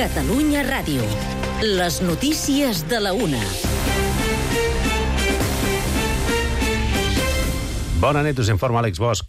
Catalunya Ràdio. Les notícies de la una. Bona nit, us informa Àlex Bosch.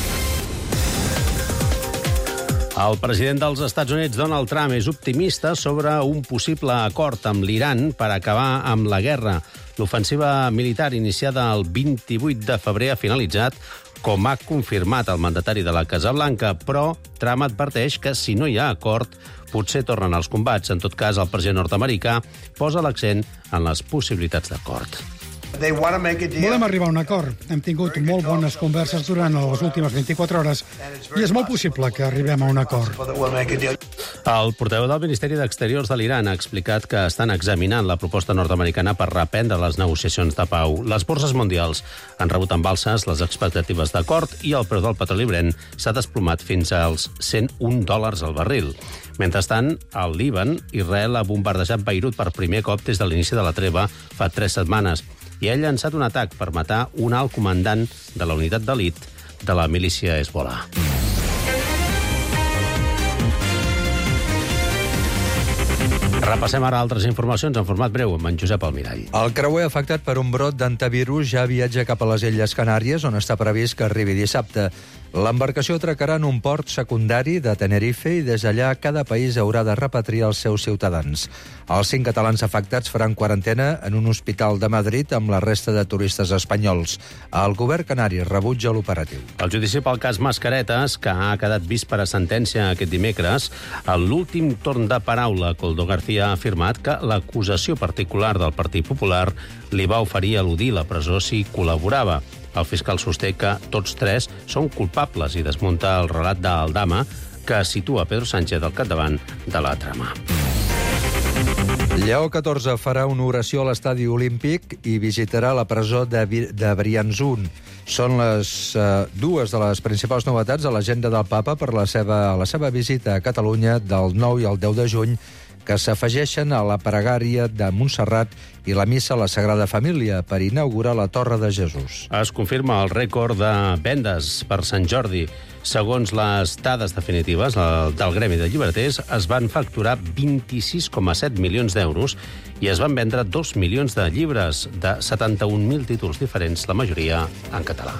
El president dels Estats Units, Donald Trump, és optimista sobre un possible acord amb l'Iran per acabar amb la guerra. L'ofensiva militar iniciada el 28 de febrer ha finalitzat, com ha confirmat el mandatari de la Casa Blanca, però Trump adverteix que si no hi ha acord, potser tornen els combats. En tot cas, el president nord-americà posa l'accent en les possibilitats d'acord. Volem arribar a un acord. Hem tingut molt bones converses durant les últimes 24 hores i és molt possible que arribem a un acord. El portaveu del Ministeri d'Exteriors de l'Iran ha explicat que estan examinant la proposta nord-americana per reprendre les negociacions de pau. Les borses mundials han rebut amb alces les expectatives d'acord i el preu del petroli Brent s'ha desplomat fins als $101 al barril. Mentrestant, al Líban, Israel ha bombardejat Beirut per primer cop des de l'inici de la treva fa 3 setmanes i ha llançat un atac per matar un alt comandant de la unitat d'elit de la milícia Hezbollah. Repassem ara altres informacions en format breu amb en Josep Almirall. El creuer afectat per un brot d'antivirus ja viatja cap a les Illes Canàries, on està previst que arribi dissabte. L'embarcació atracarà en un port secundari de Tenerife i des d'allà cada país haurà de repatriar els seus ciutadans. Els 5 catalans afectats faran quarantena en un hospital de Madrid amb la resta de turistes espanyols. El govern canari rebutja l'operatiu. El judici pel cas Mascaretes, que ha quedat vist per a sentència aquest dimecres, a l'últim torn de paraula, Coldo García ha afirmat que l'acusació particular del Partit Popular li va oferir eludir la presó si col·laborava. El fiscal sosté que tots 3 són culpables i desmunta el relat d'Aldama, que situa Pedro Sánchez al capdavant de la trama. Lleó XIV farà una oració a l'estadi olímpic i visitarà la presó de Briançon. Són dues de les principals novetats a l'agenda del papa per la seva visita a Catalunya del 9 i el 10 de juny, que s'afegeixen a la pregària de Montserrat i la missa a la Sagrada Família per inaugurar la Torre de Jesús. Es confirma el rècord de vendes per Sant Jordi. Segons les dades definitives del Gremi de Llibreters, es van facturar 26,7 milions d'euros i es van vendre 2 milions de llibres de 71.000 títols diferents, la majoria en català.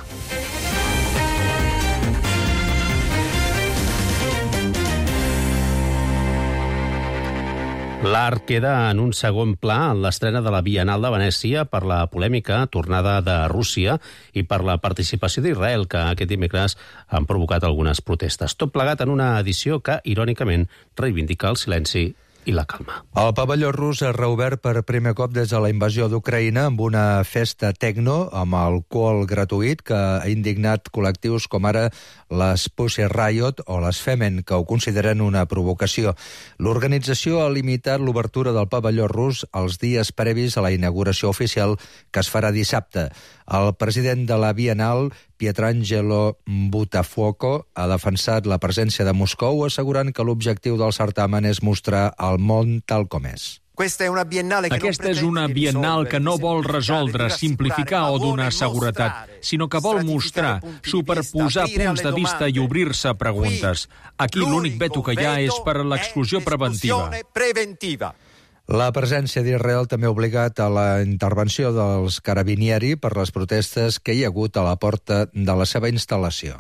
L'art queda en un segon pla en l'estrena de la Bienal de Venècia per la polèmica tornada de Rússia i per la participació d'Israel, que aquest dimecres han provocat algunes protestes. Tot plegat en una edició que, irònicament, reivindica el silenci i la calma. El pavelló rus ha reobert per primer cop des de la invasió d'Ucraïna amb una festa tecno amb alcohol gratuït que ha indignat col·lectius com ara les Pussy Riot o les Femen, que ho consideren una provocació. L'organització ha limitat l'obertura del pavelló rus als dies previs a la inauguració oficial, que es farà dissabte. El president de la Bienal, Pietrangelo Buttafuoco, ha defensat la presència de Moscou, assegurant que l'objectiu del certamen és mostrar el món tal com és. Aquesta és una biennal que no vol resoldre, simplificar o donar seguretat, sinó que vol mostrar, superposar punts de vista i obrir-se a preguntes. Aquí l'únic veto que hi ha és per a l'exclusió preventiva. La presència d'Israel també ha obligat a la intervenció dels carabinieri per les protestes que hi ha hagut a la porta de la seva instal·lació.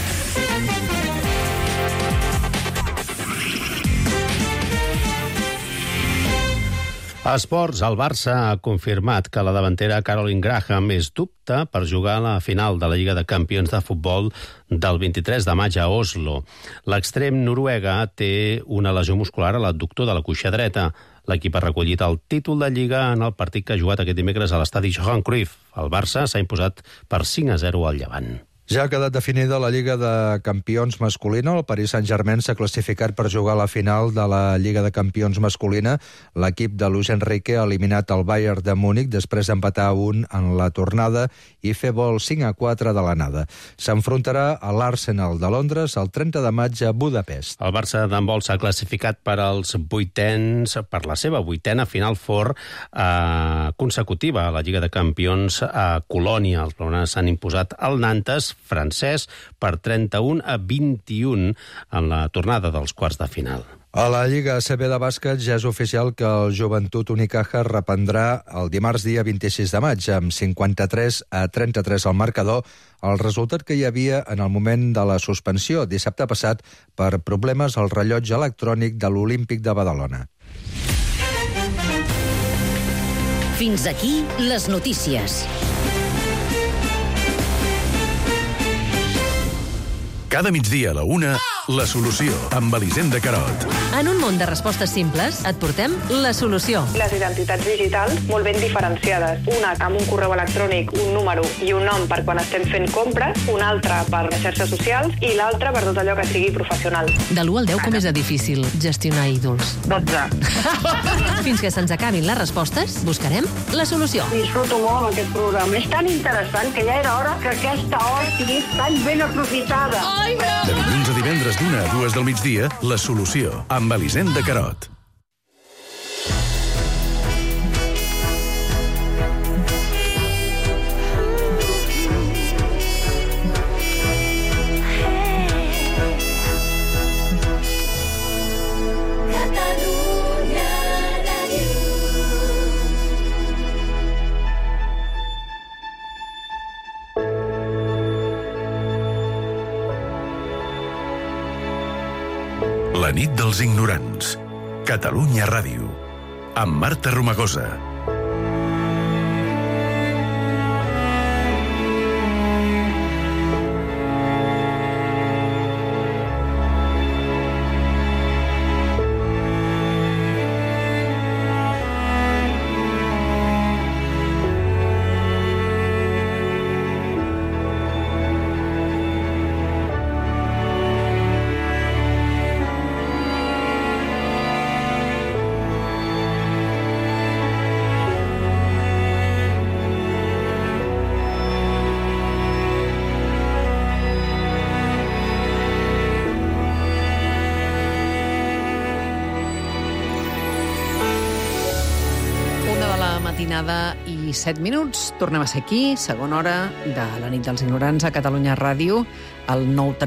Esports, el Barça ha confirmat que la davantera Caroline Graham és dubte per jugar a la final de la Lliga de Campions de Futbol del 23 de maig a Oslo. L'extrem noruega té una lesió muscular a l'adductor de la cuixa dreta. L'equip ha recollit el títol de Lliga en el partit que ha jugat aquest dimecres a l'estadi Johan Cruyff. El Barça s'ha imposat per 5-0 al Llevant. Ja ha quedat definida la Lliga de Campions masculina. El Paris Saint-Germain s'ha classificat per jugar a la final de la Lliga de Campions masculina. L'equip de Luis Enrique ha eliminat el Bayern de Múnich després d'empatar 1 en la tornada i fer vol 5-4 de l'anada. S'enfrontarà a l'Arsenal de Londres el 30 de maig a Budapest. El Barça d'handbol s'ha classificat per la seva vuitena Final Four consecutiva a la Lliga de Campions a Colònia. Els blaugranes s'han imposat al Nantes francès per 31-21 en la tornada dels quarts de final. A la Lliga ACB de bàsquet ja és oficial que el Joventut Unicaja reprendrà el dimarts dia 26 de maig amb 53-33 al marcador, el resultat que hi havia en el moment de la suspensió dissabte passat per problemes al rellotge electrònic de l'Olímpic de Badalona. Fins aquí les notícies. Cada migdia a la 1, La Solució, amb Elisenda Carot. En un món de respostes simples, et portem La Solució. Les identitats digitals molt ben diferenciades. Una amb un correu electrònic, un número i un nom per quan estem fent compres, una altra per les xarxes socials i l'altra per tot allò que sigui professional. De l'1 al 10, com és de difícil gestionar ídols? 12. Fins que se'ns acabin les respostes, buscarem La Solució. Disfruto molt aquest programa. És tan interessant que ja era hora que aquesta hora sigui tan ben aprofitada. De dilluns a divendres d'1 a 2 del migdia, La Solució, amb Elisenda Carot. La nit dels ignorants. Catalunya Ràdio. Amb Marta Romagosa. Matinada i 7 minuts. Tornem a ser aquí, segona hora de la nit dels ignorants a Catalunya Ràdio, al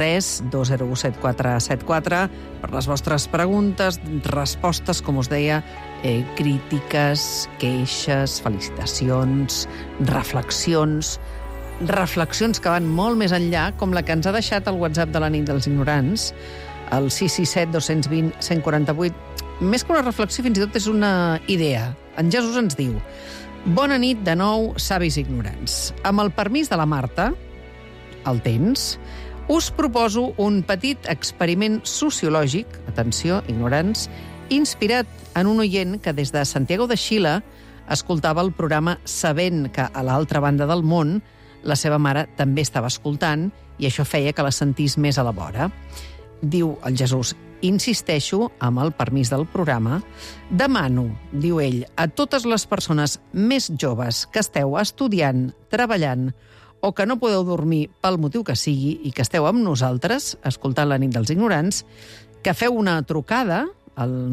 93-201-7474, per les vostres preguntes, respostes, com us deia, crítiques, queixes, felicitacions, reflexions que van molt més enllà, com la que ens ha deixat el WhatsApp de la nit dels ignorants, el 667-220-148. Més que una reflexió, fins i tot és una idea. En Jesús ens diu: bona nit de nou, savis ignorants. Amb el permís de la Marta, el tens, us proposo un petit experiment sociològic, atenció, ignorants, inspirat en un oient que des de Santiago de Xile escoltava el programa sabent que a l'altra banda del món la seva mare també estava escoltant i això feia que la sentís més a la vora. Diu el Jesús: insisteixo, amb el permís del programa, demano, diu ell, a totes les persones més joves que esteu estudiant, treballant o que no podeu dormir pel motiu que sigui i que esteu amb nosaltres, escoltant la nit dels ignorants, que feu una trucada al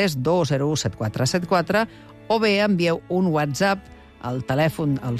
93-201-7474 o bé envieu un WhatsApp al telèfon al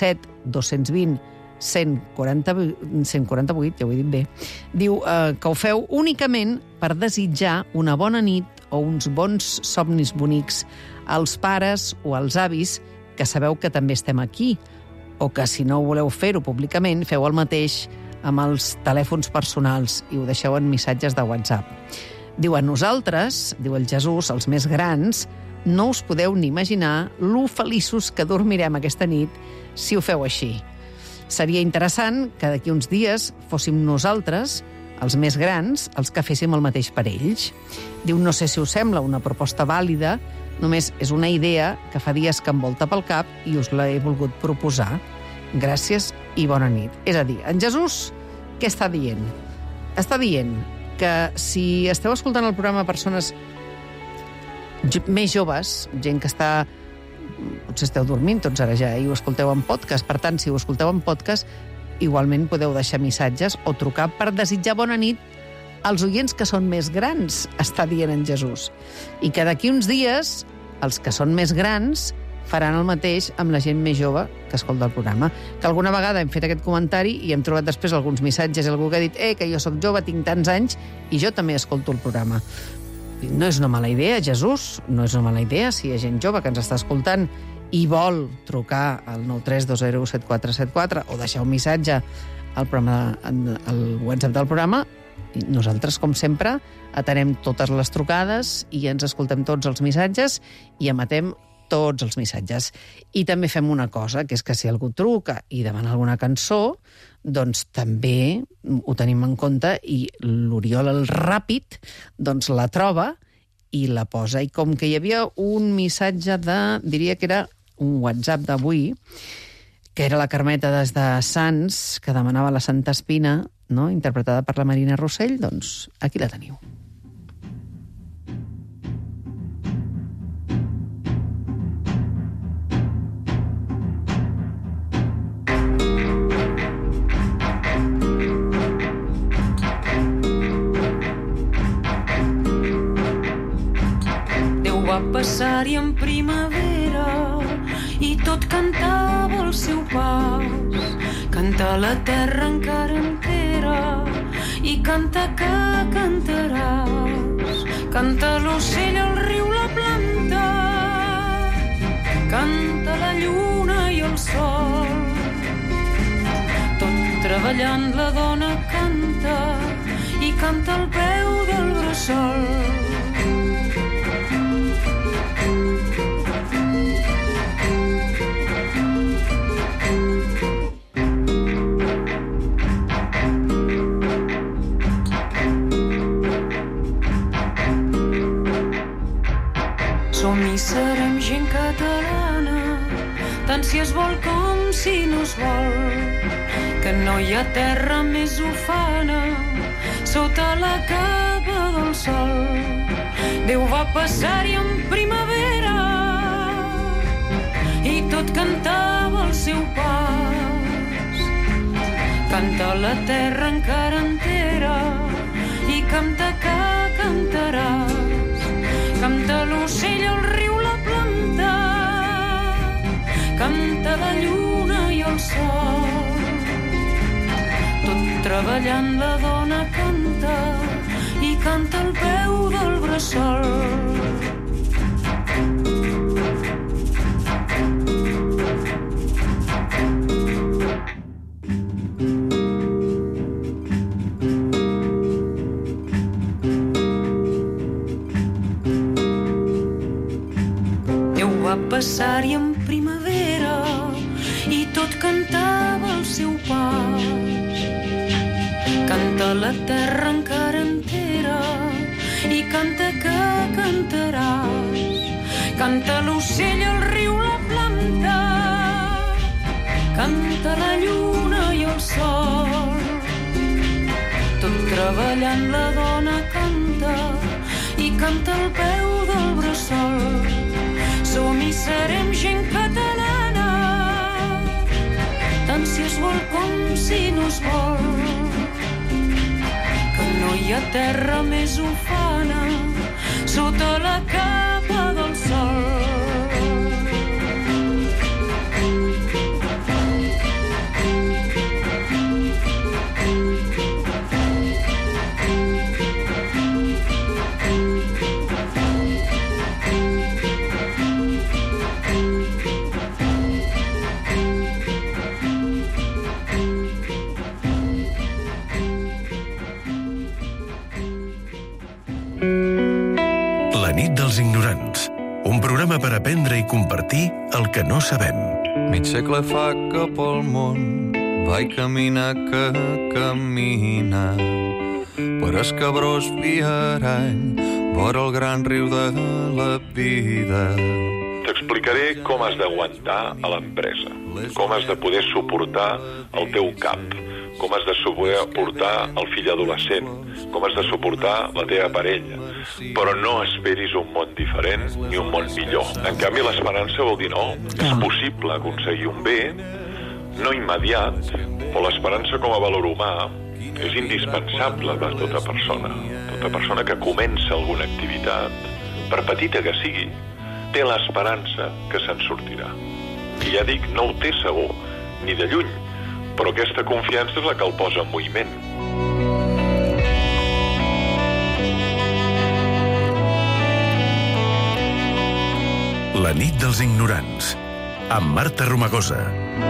667-220-148, ja ho he dit bé, diu que ho feu únicament per desitjar una bona nit o uns bons somnis bonics als pares o als avis que sabeu que també estem aquí, o que si no voleu fer-ho públicament, feu el mateix amb els telèfons personals i ho deixeu en missatges de WhatsApp. Diu, a nosaltres, diu el Jesús, els més grans, no us podeu ni imaginar lo feliços que dormirem aquesta nit si ho feu així. Seria interessant que d'aquí uns dies fóssim nosaltres, els més grans, els que féssim el mateix per ells. Diu, no sé si us sembla una proposta vàlida, només és una idea que fa dies que em volta pel cap i us l'he volgut proposar. Gràcies i bona nit. És a dir, en Jesús, què està dient? Està dient que si esteu escoltant el programa persones més joves, gent que està... potser esteu dormint tots ara ja i ho escolteu en podcast. Per tant, si ho escolteu en podcast, igualment podeu deixar missatges o trucar per desitjar bona nit als oients que són més grans, està dient en Jesús. I que d'aquí uns dies, els que són més grans faran el mateix amb la gent més jove que escolta el programa. Que alguna vegada hem fet aquest comentari i hem trobat després alguns missatges i algú que ha dit que jo sóc jove, tinc tants anys i jo també escolto el programa. no és una mala idea, Jesús, no és una mala idea si hi ha gent jove que ens està escoltant i vol trucar al 932017474 o deixar un missatge al WhatsApp del programa. Nosaltres, com sempre, atenem totes les trucades i ens escoltem tots els missatges i emetem tots els missatges. I també fem una cosa, que és que si algú truca i demana alguna cançó, doncs també ho tenim en compte i l'Oriol el Ràpid doncs la troba i la posa. I com que hi havia un missatge diria que era un WhatsApp d'avui, que era la Carmeta des de Sants, que demanava la Santa Espina, no? Interpretada per la Marina Rossell, doncs aquí la teniu. Déu va passar-hi en primavera i tot cantava el seu pas. Canta la terra encara entera i canta que cantaràs. Canta l'ocell, el riu, la planta, canta la lluna i el sol. Tot treballant la dona canta i canta al peu del bressol. Som i serem gent catalana, tant si es vol com si no es vol, que no hi ha terra més ufana sota la capa del sol. Déu va passar-hi en primavera i tot cantava el seu pas. Canta la terra encara entera i canta que cantaràs. Canta l'ocell, el riu, la planta, canta la lluna i el sol. Tot treballant la dona canta i canta al peu del bressol. Va passar-hi en primavera i tot cantava el seu pas. Canta la terra encara entera i canta que cantaràs. Canta l'ocell, el riu, la planta, canta la lluna i el sol. Tot treballant la dona canta i canta al peu del bressol. Som i serem gent catalana, tant si es vol com si no es vol, que no hi ha terra més ufana sota la capa del sol. La nit dels ignorants. Un programa per aprendre i compartir el que no sabem. Mig segle fa que pel món vaig caminar que camina per escabrós viarany vora el gran riu de la vida. T'explicaré com has d'aguantar a l'empresa, com has de poder suportar el teu cap, com has de suportar el fill adolescent, com has de suportar la teva parella. Però no esperis un món diferent ni un món millor. En canvi, l'esperança vol dir no. És possible aconseguir un bé, no immediat, però l'esperança com a valor humà és indispensable per tota persona. Tota persona que comença alguna activitat, per petita que sigui, té l'esperança que se'n sortirà. I ja dic, no ho té segur, ni de lluny, però aquesta confiança és la que el posa en moviment. La nit dels ignorants, amb Marta Romagosa.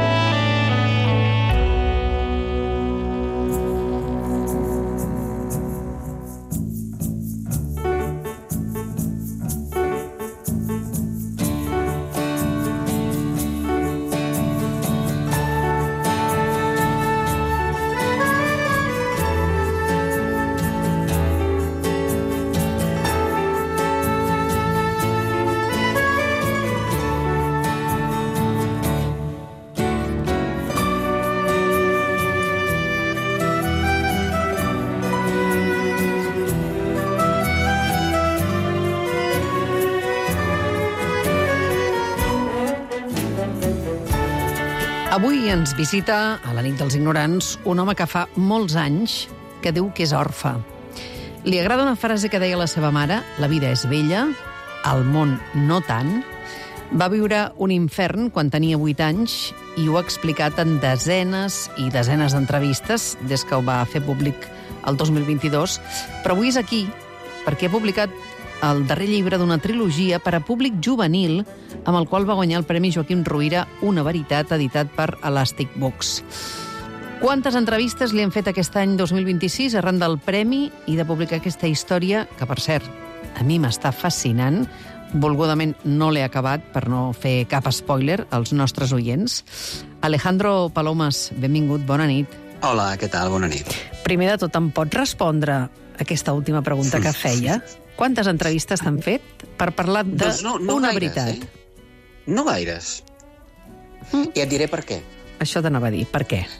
Avui ens visita, a la nit dels ignorants, un home que fa molts anys que diu que és orfe. Li agrada una frase que deia la seva mare: la vida és bella, el món no tant. Va viure un infern quan tenia 8 anys i ho ha explicat en desenes i desenes d'entrevistes des que ho va fer públic el 2022. Però avui és aquí perquè ha publicat el darrer llibre d'una trilogia per a públic juvenil amb el qual va guanyar el Premi Joaquim Ruyra, Una veritat, editat per Elastic Books. Quantes entrevistes li han fet aquest any 2026 arran del premi i de publicar aquesta història, que, per cert, a mi m'està fascinant. Volgudament no l'he acabat per no fer cap spoiler als nostres oients. Alejandro Palomas, benvingut, bona nit. Hola, què tal? Bona nit. Primer de tot, em pots respondre aquesta última pregunta que feia? Quantes entrevistes t'han fet per parlar d'una veritat? No gaires. I et diré per què. Això t'anava a dir, per què?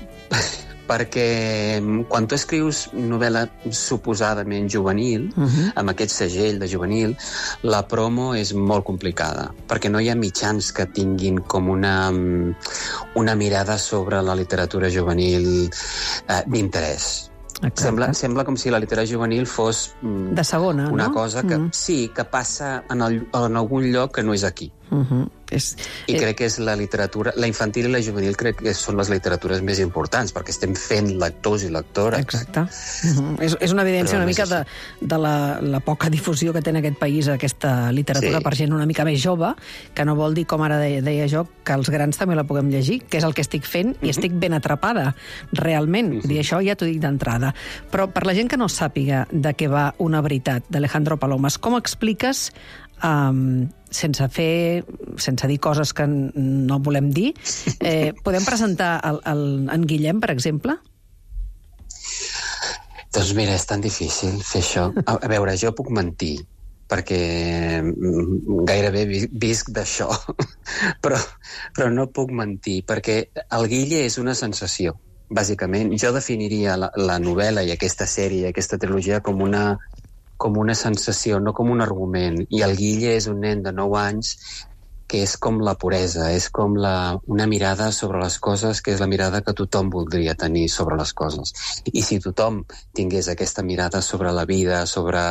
Perquè quan tu escrius novel·la suposadament juvenil, amb aquest segell de juvenil, la promo és molt complicada, perquè no hi ha mitjans que tinguin com una mirada sobre la literatura juvenil d'interès. Sembla com si la literatura juvenil fos de segona, una cosa que sí, que passa en algun lloc que no és aquí. I crec que és la literatura, la infantil i la juvenil crec que són les literatures més importants, perquè estem fent lectors i lectores. Exacte. És una evidència una mica de la poca difusió que té en aquest país aquesta literatura per gent una mica més jove, que no vol dir, com ara deia jo, que els grans també la puguem llegir, que és el que estic fent, i estic ben atrapada, realment. I això ja t'ho dic d'entrada. Però per la gent que no sàpiga de què va Una veritat, d'Alejandro Palomas, com expliques, sense dir coses que no volem dir, podem presentar en Guillem, per exemple? Doncs mira, és tan difícil fer això. A veure, jo puc mentir, perquè gairebé visc d'això, però no puc mentir, perquè el Guille és una sensació, bàsicament. Jo definiria la novel·la i aquesta sèrie, aquesta trilogia, com una sensació, no com un argument. I el Guille és un nen de 9 anys que és com la puresa, és com una mirada sobre les coses, que és la mirada que tothom voldria tenir sobre les coses. I si tothom tingués aquesta mirada sobre la vida, sobre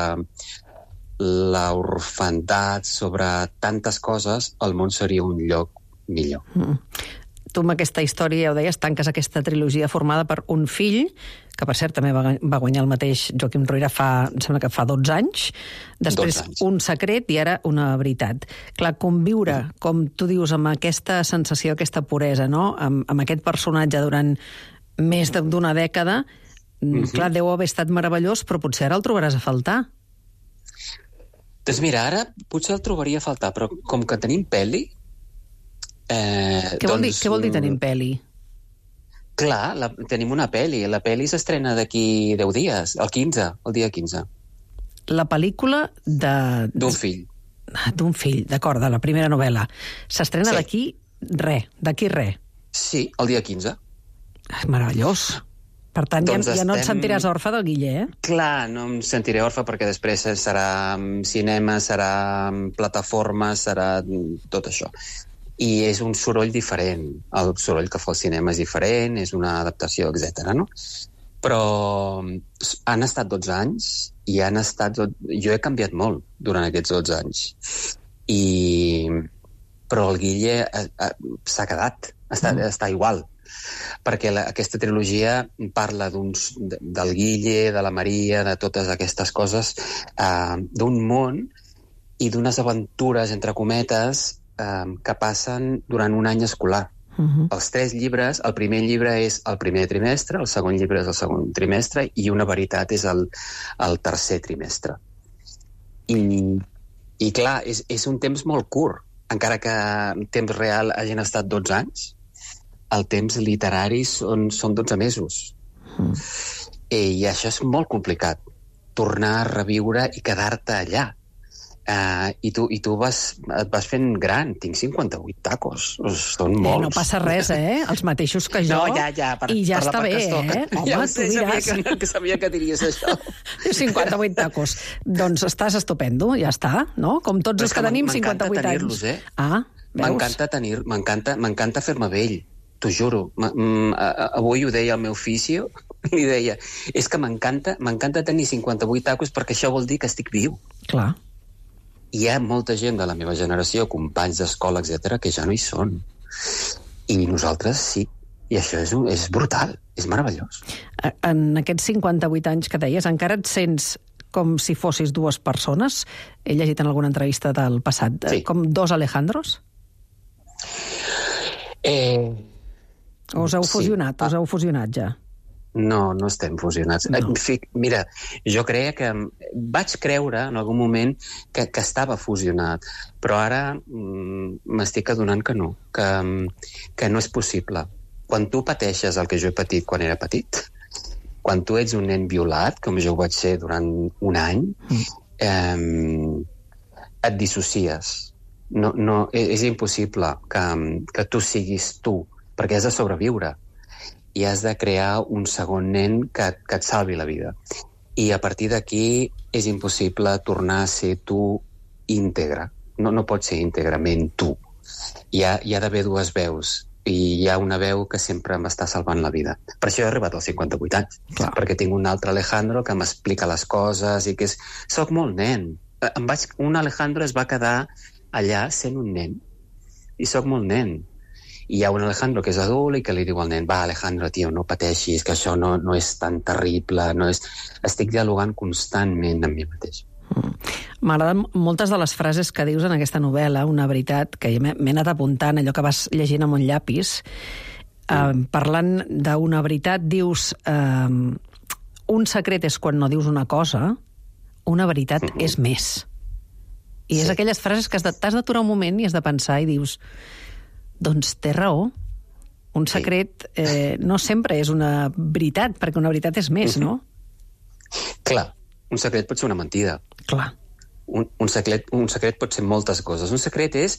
l'orfandat, sobre tantes coses, el món seria un lloc millor. Tu amb aquesta història, ja ho deies, tanques aquesta trilogia formada per un fill, que per cert també va guanyar el mateix Joaquim Ruyra em sembla que fa 12 anys, després 12 anys. Un secret i ara una veritat. Clar, conviure, com tu dius, amb aquesta sensació, aquesta puresa, no? Amb aquest personatge durant més d'una dècada, clar, deu haver estat meravellós, però potser ara el trobaràs a faltar. Doncs mira, ara potser el trobaria a faltar, però com que tenim pel·li... Què vol dir tenim pel·li? Clar, tenim una pel·li. La pel·li s'estrena d'aquí 10 dies, el dia 15. La pel·lícula d'un fill. D'un fill, d'acord, de la primera novel·la. S'estrena d'aquí res. Sí, el dia 15. Meravellós. Per tant, ja no et sentiràs orfe del Guille, eh? Clar, no em sentiré orfe perquè després serà cinema, serà plataforma, serà tot això. I és un soroll diferent. El soroll que fa el cinema és diferent, és una adaptació, etc. No? Però han estat 12 anys i jo he canviat molt durant aquests 12 anys. Però el Guille s'ha quedat, està igual. Perquè aquesta trilogia parla del Guille, de la Maria, de totes aquestes coses, d'un món i d'unes aventures, entre cometes, que passen durant un any escolar. Els 3 llibres, el primer llibre és el primer trimestre, el segon llibre és el segon trimestre i Una veritat és el tercer trimestre. I clar, és un temps molt curt, encara que en temps real hagin estat 12 anys, el temps literari són 12 mesos. I això és molt complicat, tornar a reviure i quedar-te allà. I tu et vas fent gran. Tinc 58 tacos. Són molts. No passa res, Els mateixos que jo. No, ja. I ja està bé, Home, ja tu diràs. Que sabia que diries això. 58 tacos. Doncs estàs estupendo, ja està, no? Com tots els que tenim 58 anys. Veus? M'encanta fer-me vell, t'ho juro. Avui ho deia el meu fisio, li deia, és que m'encanta tenir 58 tacos perquè això vol dir que estic viu. Clar. Hi ha molta gent de la meva generació, companys d'escola, etc., que ja no hi són. I nosaltres sí. I això és brutal, és meravellós. En aquests 58 anys que deies, encara et sents com si fossis 2 persones? He llegit en alguna entrevista del passat. Sí. Com 2 Alejandros? O us heu fusionat? Us heu fusionat ja? No estem fusionats. No. Mira, jo creia que... Vaig creure en algun moment que estava fusionat, però ara m'estic adonant que no, que no és possible. Quan tu pateixes el que jo he patit quan era petit, quan tu ets un nen violat, com jo ho vaig ser durant un any, et dissocies. No, és impossible que tu siguis tu, perquè has de sobreviure. I has de crear un segon nen que et salvi la vida. I a partir d'aquí és impossible tornar a ser tu íntegre. No pots ser íntegrament tu. Hi ha d'haver 2 veus. I hi ha una veu que sempre m'està salvant la vida. Per això he arribat als 58 anys. Clar. Perquè tinc un altre Alejandro que m'explica les coses i que soc molt nen. Un Alejandro es va quedar allà sent un nen. I soc molt nen. I hi ha un Alejandro que és adult i que li diu al nen, va, Alejandro, tio, no pateixis, que això no és tan terrible, estic dialogant constantment amb mi mateix. M'agraden moltes de les frases que dius en aquesta novel·la, Una veritat, que m'he anat apuntant, allò que vas llegint amb un llapis. Parlant d'una veritat, dius, un secret és quan no dius una cosa, una veritat és més. I és aquelles frases que t'has d'aturar un moment i has de pensar i dius... Doncs té raó. Un secret no sempre és una veritat, perquè una veritat és més, no? Clar, un secret pot ser una mentida. Clar. Un secret pot ser moltes coses. Un secret és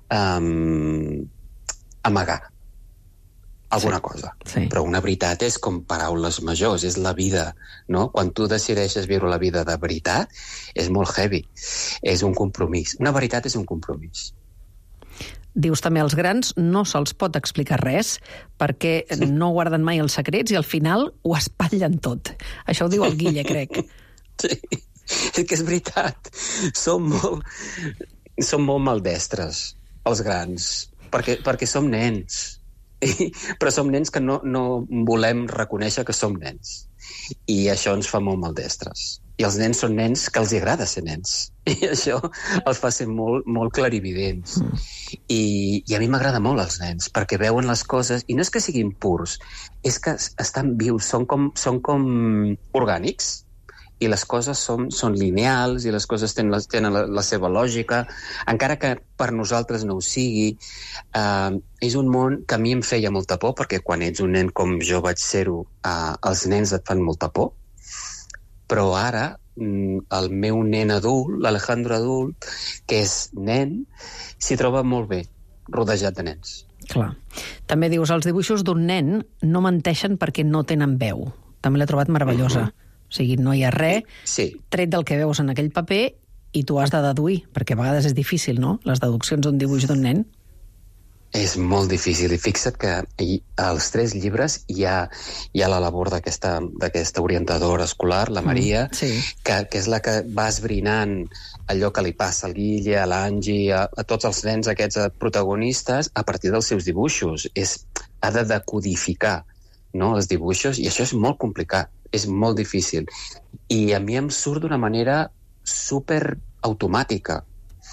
amagar alguna cosa. Sí. Però una veritat és com paraules majors, és la vida, no? Quan tu decideixes viure la vida de veritat, és molt heavy. És un compromís. Una veritat és un compromís. Dius també als grans no se'ls pot explicar res perquè no guarden mai els secrets i al final ho espatllen tot. Això ho diu el Guille, crec. Sí, és que és veritat. Som molt maldestres, els grans, perquè som nens. Però som nens que no volem reconèixer que som nens. I això ens fa molt maldestres. I els nens són nens que els agrada ser nens. I això els fa ser molt, molt clarividents. I a mi m'agrada molt els nens, perquè veuen les coses, i no és que siguin purs, és que estan vius, són com orgànics, i les coses són lineals, i les coses tenen la seva lògica, encara que per nosaltres no ho sigui. És un món que a mi em feia molta por, perquè quan ets un nen com jo vaig ser-ho, els nens et fan molta por, però ara el meu nen adult, l'Alejandro adult, que és nen, s'hi troba molt bé, rodejat de nens. Clar. També dius, els dibuixos d'un nen no menteixen perquè no tenen veu. També l'he trobat meravellosa. O sigui, no hi ha res tret del que veus en aquell paper i tu has de deduir, perquè a vegades és difícil, no?, les deduccions d'un dibuix d'un nen. És molt difícil, i fixa't que als 3 llibres hi ha la labor d'aquesta orientadora escolar, la Maria, que és la que va esbrinant allò que li passa al Guille, a l'Angie, a tots els nens aquests protagonistes a partir dels seus dibuixos. Ha de decodificar, no, els dibuixos, i això és molt complicat, és molt difícil. I a mi em surt d'una manera super automàtica.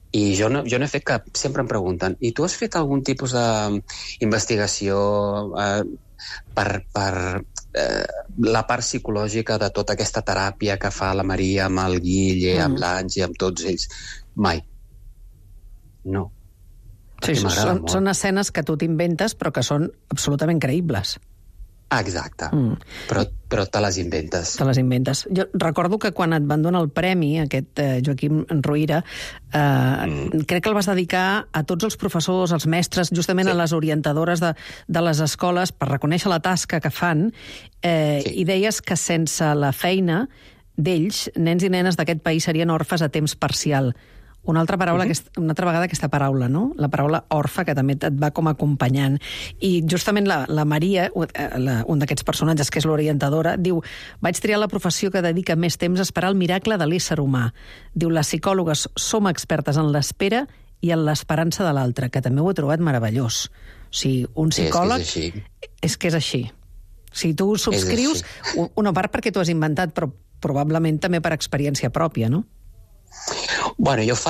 I jo no he fet cap... Sempre em pregunten, i tu has fet algun tipus d'investigació per la part psicològica de tota aquesta teràpia que fa la Maria amb el Guille, amb l'Ange, amb tots ells? Mai. No. Sí, són escenes que tu t'inventes però que són absolutament creïbles. Exacte, però te les inventes. Te les inventes. Jo recordo que quan et van donar el premi, aquest Joaquim Ruyra, crec que el vas dedicar a tots els professors, als mestres, justament a les orientadores de les escoles, per reconèixer la tasca que fan, i deies que sense la feina d'ells, nens i nenes d'aquest país serien orfes a temps parcial. Una altra vegada aquesta paraula, no? La paraula orfe, que també et va com acompanyant. I justament la Maria, un d'aquests personatges, que és l'orientadora, diu: vaig triar la professió que dedica més temps a esperar el miracle de l'ésser humà. Diu, les psicòlogues som expertes en l'espera i en l'esperança de l'altre, que també ho he trobat meravellós. O sigui, un psicòleg... És que és així. Si tu subscrius, una part perquè t'ho has inventat, però probablement també per experiència pròpia, no? Bueno, jo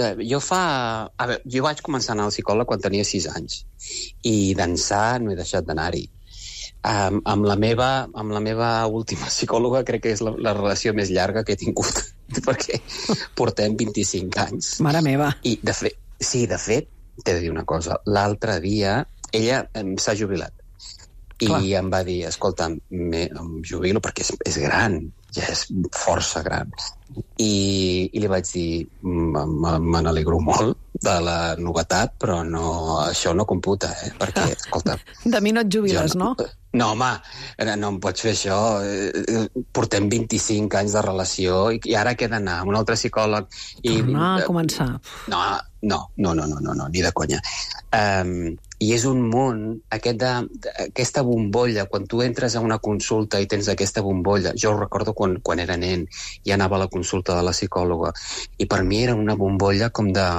vaig començar a anar al psicòleg quan tenia 6 anys i dansar no he deixat d'anar-hi. Amb la meva última psicòloga crec que és la relació més llarga que he tingut, perquè portem 25 anys. Mare meva. I de fet, t'he de dir una cosa, l'altre dia ella s'ha jubilat i em va dir, escolta, em jubilo perquè és gran, ja és força gran. I li vaig dir, me n'alegro molt de la novetat, però això no computa, perquè, escolta... De mi no et jubiles, no? No, home, no em pots fer això. Portem 25 anys de relació i ara què he d'anar? Un altre psicòleg... Tornar a començar. No, ni de conya. I és un món, aquesta bombolla, quan tu entres a una consulta i tens aquesta bombolla, jo ho recordo quan era nen i anava a la consulta de la psicòloga, i per mi era una bombolla com de...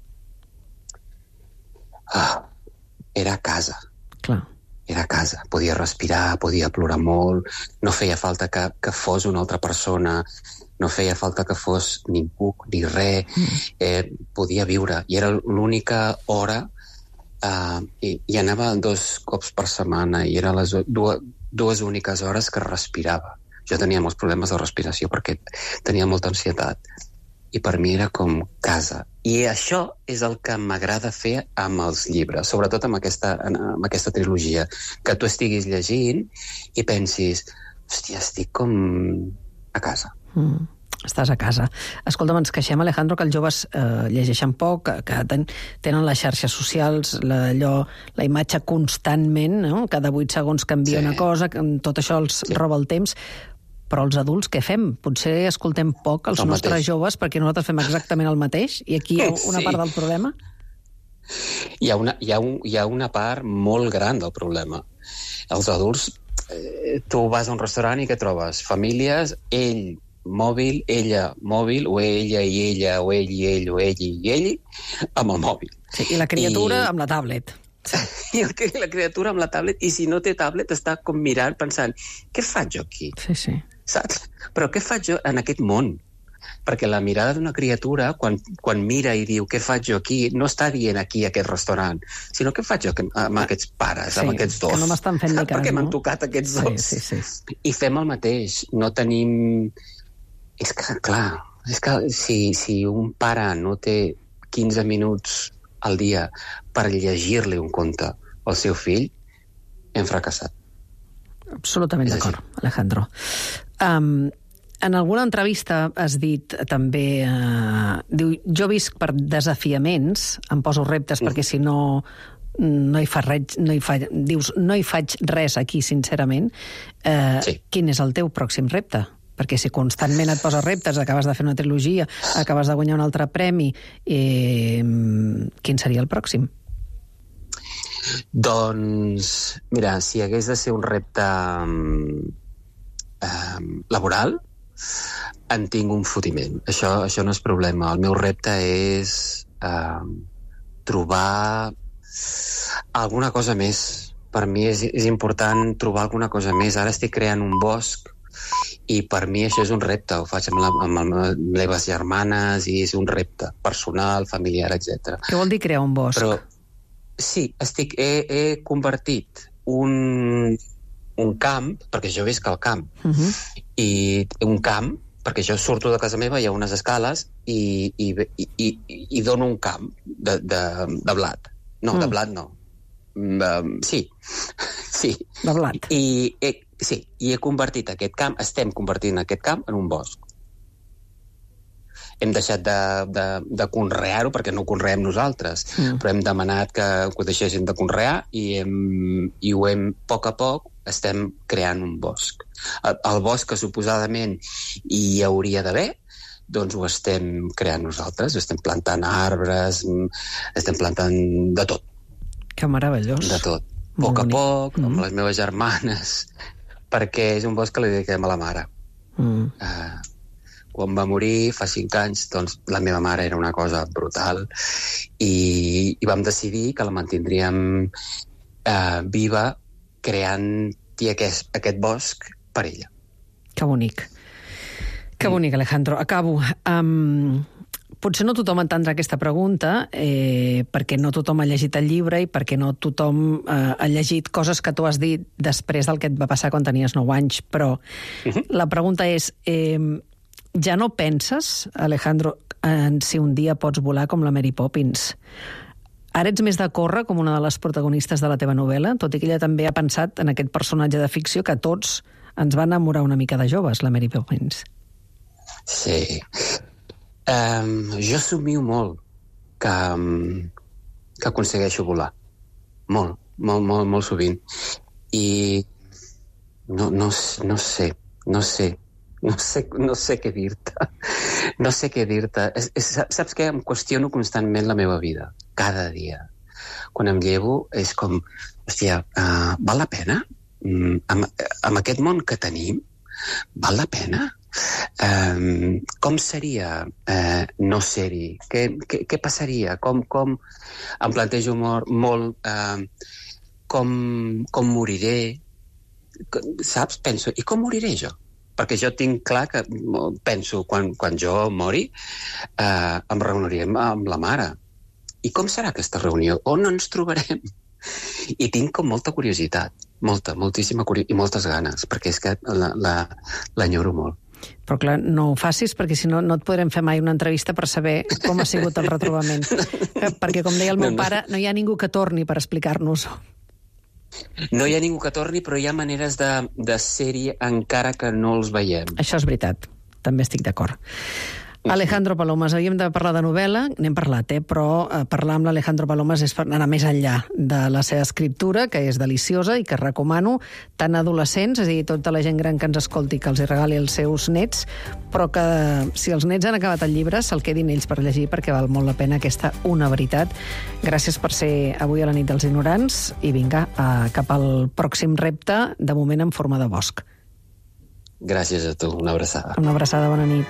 Era a casa. Clar. Era a casa. Podia respirar, podia plorar molt, no feia falta que fos una altra persona, no feia falta que fos ningú ni res, podia viure. I era l'única hora, i anava 2 cops per setmana, i eren les dues úniques hores que respirava. Jo tenia molts problemes de respiració perquè tenia molta ansietat. I per mi era com casa. I això és el que m'agrada fer amb els llibres, sobretot amb aquesta trilogia, que tu estiguis llegint i pensis, hòstia, estic com a casa. Estàs a casa. Escolta'm, ens queixem, Alejandro, que els joves llegeixen poc, que tenen les xarxes socials, la imatge constantment, no? Cada 8 segons canvia una cosa, tot això els roba el temps. Però els adults què fem? Potser escoltem poc els nostres joves perquè nosaltres fem exactament el mateix i aquí hi ha una part del problema? Hi ha una part molt gran del problema. Els adults, tu vas a un restaurant i què trobes? Famílies, ell mòbil, ella mòbil, o ella i ella, o ell i ell, o ell i ell, amb el mòbil. Sí, i la criatura amb la tablet. I la criatura amb la tablet, i si no té tablet està com mirant, pensant, què faig jo aquí? Sí. Saps? Però què faig jo en aquest món? Perquè la mirada d'una criatura, quan mira i diu què faig jo aquí, no està dient aquí aquest restaurant, sinó què faig jo amb aquests pares, amb aquests dos? Que no m'estan fent ni cas, perquè m'han tocat aquests dos. Sí. I fem el mateix. No tenim... És que, clar, si un pare no té 15 minuts al dia per llegir-li un conte al seu fill, hem fracassat. Absolutament d'acord, Alejandro. En alguna entrevista has dit també, diu, jo visc per desafiaments, em poso reptes perquè si no hi faig res aquí, sincerament. Quin és el teu pròxim repte? Perquè si constantment et poses reptes, acabes de fer una trilogia, acabes de guanyar un altre premi, quin seria el pròxim? Doncs, mira, si hagués de ser un repte laboral, en tinc un fotiment. Això no és problema. El meu repte és trobar alguna cosa més. Per mi és important trobar alguna cosa més. Ara estic creant un bosc I per mi això és un repte, ho faig amb les meves germanes i és un repte personal, familiar, etc. Què vol dir crear un bosc? Però sí, he convertit un camp, perquè jo visc al camp, i un camp, perquè jo surto de casa meva, hi ha unes escales i dono un camp de blat. No, de blat no. Sí. De blat. I he convertit aquest camp, estem convertint aquest camp en un bosc. Hem deixat de conrear-ho perquè no ho conreem nosaltres, però hem demanat que ho deixessin de conrear i ho hem, a poc, estem creant un bosc. El bosc que suposadament hi hauria d'haver, doncs ho estem creant nosaltres, estem plantant arbres, estem plantant de tot. Que meravellós. De tot. A poc, amb les meves germanes, perquè és un bosc que li dediquem a la mare. Quan va morir, fa 5 anys, doncs la meva mare era una cosa brutal i vam decidir que la mantindríem viva creant-hi aquest bosc per ella. Que bonic. Que bonic, Alejandro. Acabo. Potser no tothom entendrà aquesta pregunta perquè no tothom ha llegit el llibre i perquè no tothom ha llegit coses que tu has dit després del que et va passar quan tenies 9 anys, però la pregunta és... Ja no penses, Alejandro, en si un dia pots volar com la Mary Poppins? Ara ets més de córrer com una de les protagonistes de la teva novel·la, tot i que ella també ha pensat en aquest personatge de ficció que tots ens va enamorar una mica de joves, la Mary Poppins. Sí. Jo somio molt que aconsegueixo volar. Molt sovint. I no sé què dir-te. No sé què dir-te. Saps què? Em qüestiono constantment la meva vida. Cada dia. Quan em llevo és com... Hòstia, val la pena? Amb aquest món que tenim, val la pena? Com seria no ser-hi? Què passaria? Com em plantejo molt com moriré? Saps? Penso, i com moriré jo? Perquè jo tinc clar que penso, quan jo mori, em reunirem amb la mare. I com serà aquesta reunió? On ens trobarem? I tinc com molta curiositat, moltíssima curiositat i moltes ganes, perquè és que l'enyoro molt. Però clar, no ho facis, perquè si no, no et podrem fer mai una entrevista per saber com ha sigut el retrobament. Perquè, com deia el meu pare, no hi ha ningú que torni per explicar-nos-ho. No hi ha ningú que torni, però hi ha maneres de ser-hi encara que no els veiem. Això és veritat, també estic d'acord. Alejandro Palomas, havíem de parlar de novel·la, n'hem parlat, però parlar amb l'Alejandro Palomas és anar més enllà de la seva escriptura, que és deliciosa i que recomano tant a adolescents, és a dir, tota la gent gran que ens escolti, que els hi regali els seus nets, però que si els nets han acabat el llibre, se'l quedin ells per llegir, perquè val molt la pena aquesta Una veritat. Gràcies per ser avui a la nit dels ignorants i vinga, cap al pròxim repte, de moment en forma de bosc. Gràcies a tu, una abraçada. Una abraçada, bona nit.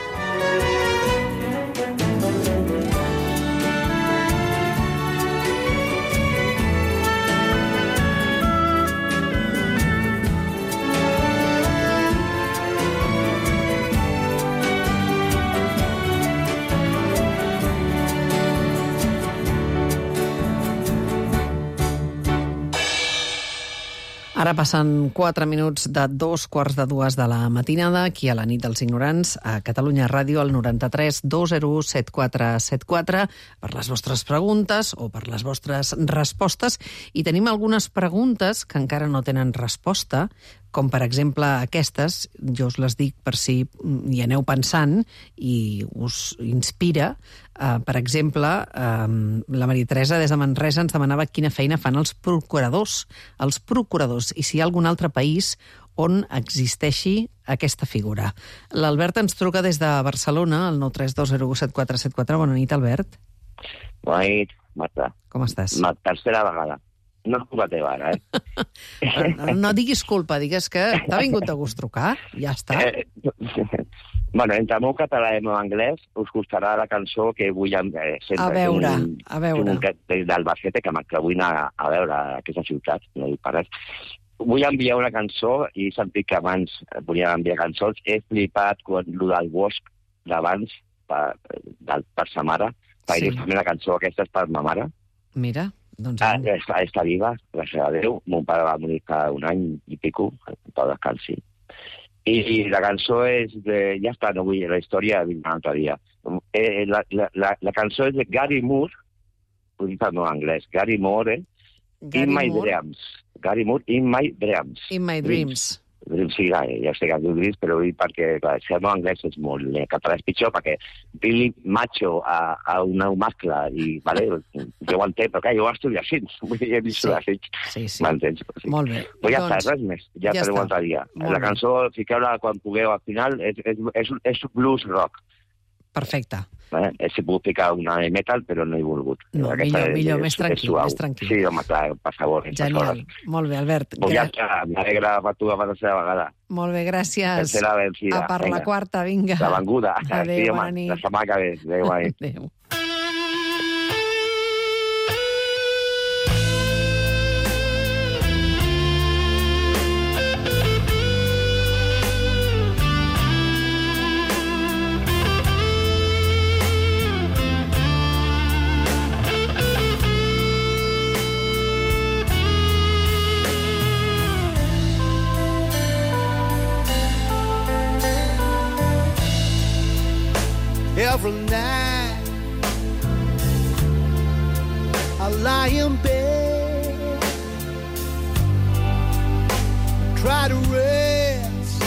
Ara passen 4 minuts de 2:45 de la matinada, aquí a la nit dels ignorants, a Catalunya Ràdio, al 93 201 7474, per les vostres preguntes o per les vostres respostes. I tenim algunes preguntes que encara no tenen resposta, com per exemple aquestes, jo us les dic per si hi aneu pensant i us inspira. Per exemple, la Maria Teresa des de Manresa ens demanava quina feina fan els procuradors, i si hi ha algun altre país on existeixi aquesta figura. L'Albert ens truca des de Barcelona, al 932017474. Bona nit, Albert. Bona nit, Marta. Com estàs? Tercera vegada. No és culpa teva, ara, No diguis culpa, digues que t'ha vingut de gust trucar, ja està. Bueno, entre el meu català i el meu anglès us costarà la cançó que vull sempre. A veure. D'Albacete, que vull anar a veure aquesta ciutat, no dic per res. vull enviar una cançó i he sentit que abans volia enviar cançons. He flipat quan el del bosc d'abans per sa mare. Perquè també la cançó aquesta és per ma mare. Mira, doncs... Està viva, gràcies a Déu. Mon pare va morir fa un any i pico, per descansi. I la cançó és de... Ja està, no vull la història, vinc un altre dia. La cançó és de Gary Moore, ho dic en anglès, Gary Moore, In My Dreams. Gary Moore, In My Dreams. In My Dreams. Sí, ja sé que es diu Dreams, però vull perquè si el meu anglès és molt... català és pitjor, perquè dir-li macho a un mascle, i vale, jo ho entenc, però clar, jo ho estudio així, he vist així. Sí. M'entens? Molt bé. Però ja està, res més, ja faré un altre dia. La cançó, fiqueu-la quan pugueu al final, és blues rock. Perfecte. Si puc ficar una de metal, però no he volgut. No, millor, més tranquil. Sí, home, clar, per favor. Genial. Molt bé, Albert. Ja està, m'alegra per tu per la seva vegada. Molt bé, gràcies. A per la quarta, vinga. La venguda. Adéu, bona nit. La setmana que ve. Adéu, bona nit. Adéu. Every night I lie in bed, try to rest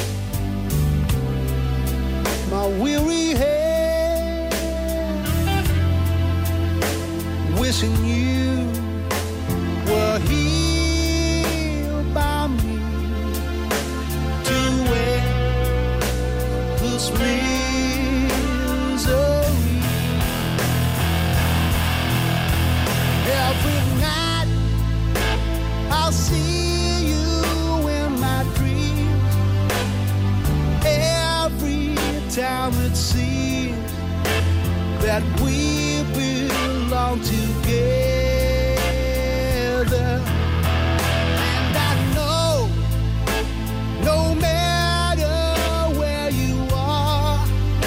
my weary head, wishing you were here by me to end this misery. Every night I'll see you in my dreams. Every time it seems that we belong together. And I know no matter where you are,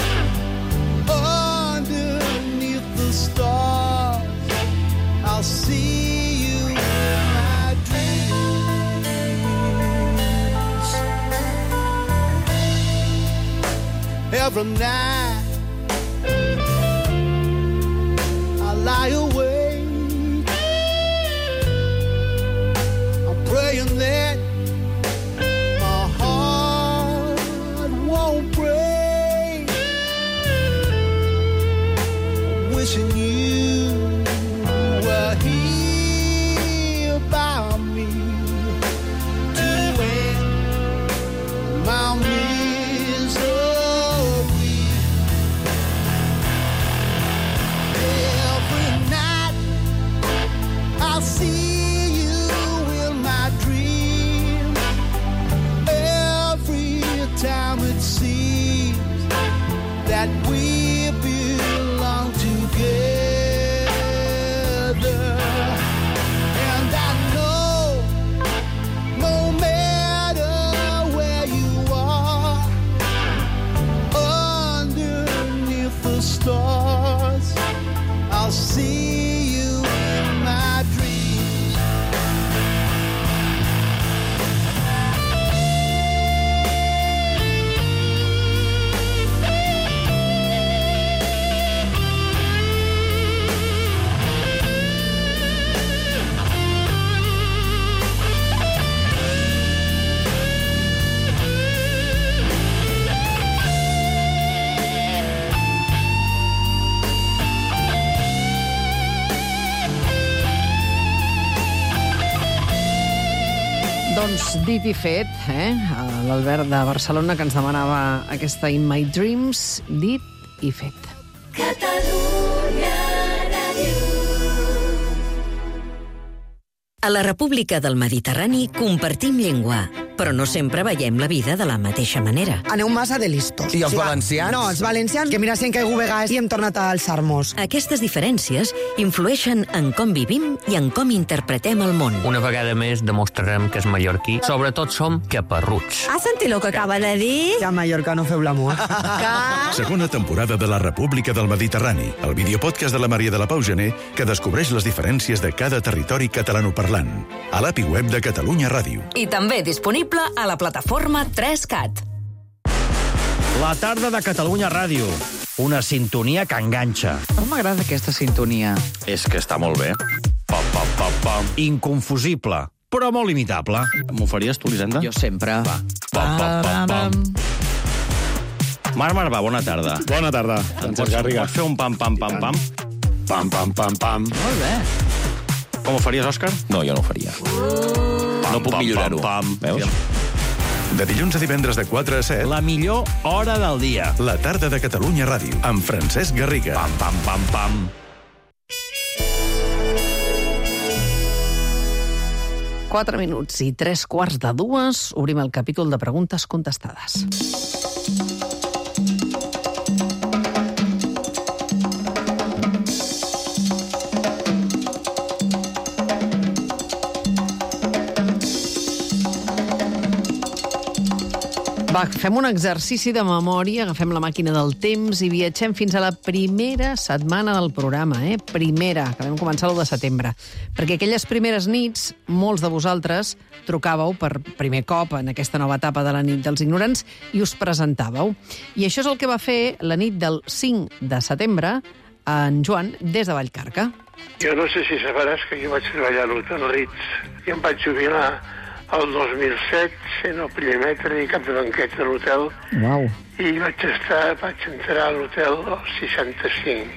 underneath the stars, I'll see you in my dreams. Every night I lie awake, I'm praying that my heart won't break, I'm wishing you were here by me to end my misery. Every night I'll see you in my dream. Every time it seems that we belong together. And I know no matter where you are, underneath the stars, I'll see you in my dreams. Doncs dit i fet, l'Albert de Barcelona que ens demanava aquesta In My Dreams, dit i fet. Catalunya Ràdio. A la República del Mediterrani compartim llengua. però no sempre veiem la vida de la mateixa manera. Aneu massa de listos. I els valencians? No, els valencians, que mira si hem caigut vegades i hem tornat a alçar-nos. Aquestes diferències influeixen en com vivim i en com interpretem el món. Una vegada més demostrarem que és mallorquí. Sobretot som caparruts. Has sentit el que acaba de dir? Que a Mallorca no feu l'amor. Segona temporada de la República del Mediterrani, el videopodcast de la Maria de la Pau Gené, que descobreix les diferències de cada territori catalanoparlant. A l'API web de Catalunya Ràdio. I també disponible a la plataforma 3CAT. La tarda de Catalunya Ràdio. Una sintonia que enganxa. M'agrada aquesta sintonia. És que està molt bé. Pam, pam, pam, pam. Inconfusible, però molt imitable. M'ho faries tu, Elisenda? Jo sempre. Va. Pam, pam, pam, pam. Marc, va, bona tarda. Bona tarda, Francesc Garriga. Pots fer un pam, pam, pam, pam? Pam, pam, pam, pam. Molt bé. Com ho faries, Òscar? No, jo no ho faria. No puc millorar-ho. Veus? De dilluns a divendres de 4 a 7. La millor hora del dia. La tarda de Catalunya Ràdio, amb Francesc Garriga. Pam, pam, pam, pam. Quatre minuts i 3:15, obrim el capítol de preguntes contestades. Va, fem un exercici de memòria, agafem la màquina del temps i viatgem fins a la primera setmana del programa, Primera, que vam començar l'1 de setembre. Perquè aquelles primeres nits, molts de vosaltres trucàveu per primer cop en aquesta nova etapa de la nit dels ignorants i us presentàveu. I això és el que va fer la nit del 5 de setembre en Joan des de Vallcarca. Jo no sé si sabràs que jo vaig treballar a l'Hotel Ritz i em vaig jubilar el 2007, sent el primer metre i cap de banquet de l'hotel. Wow. I vaig entrar a l'hotel al 66,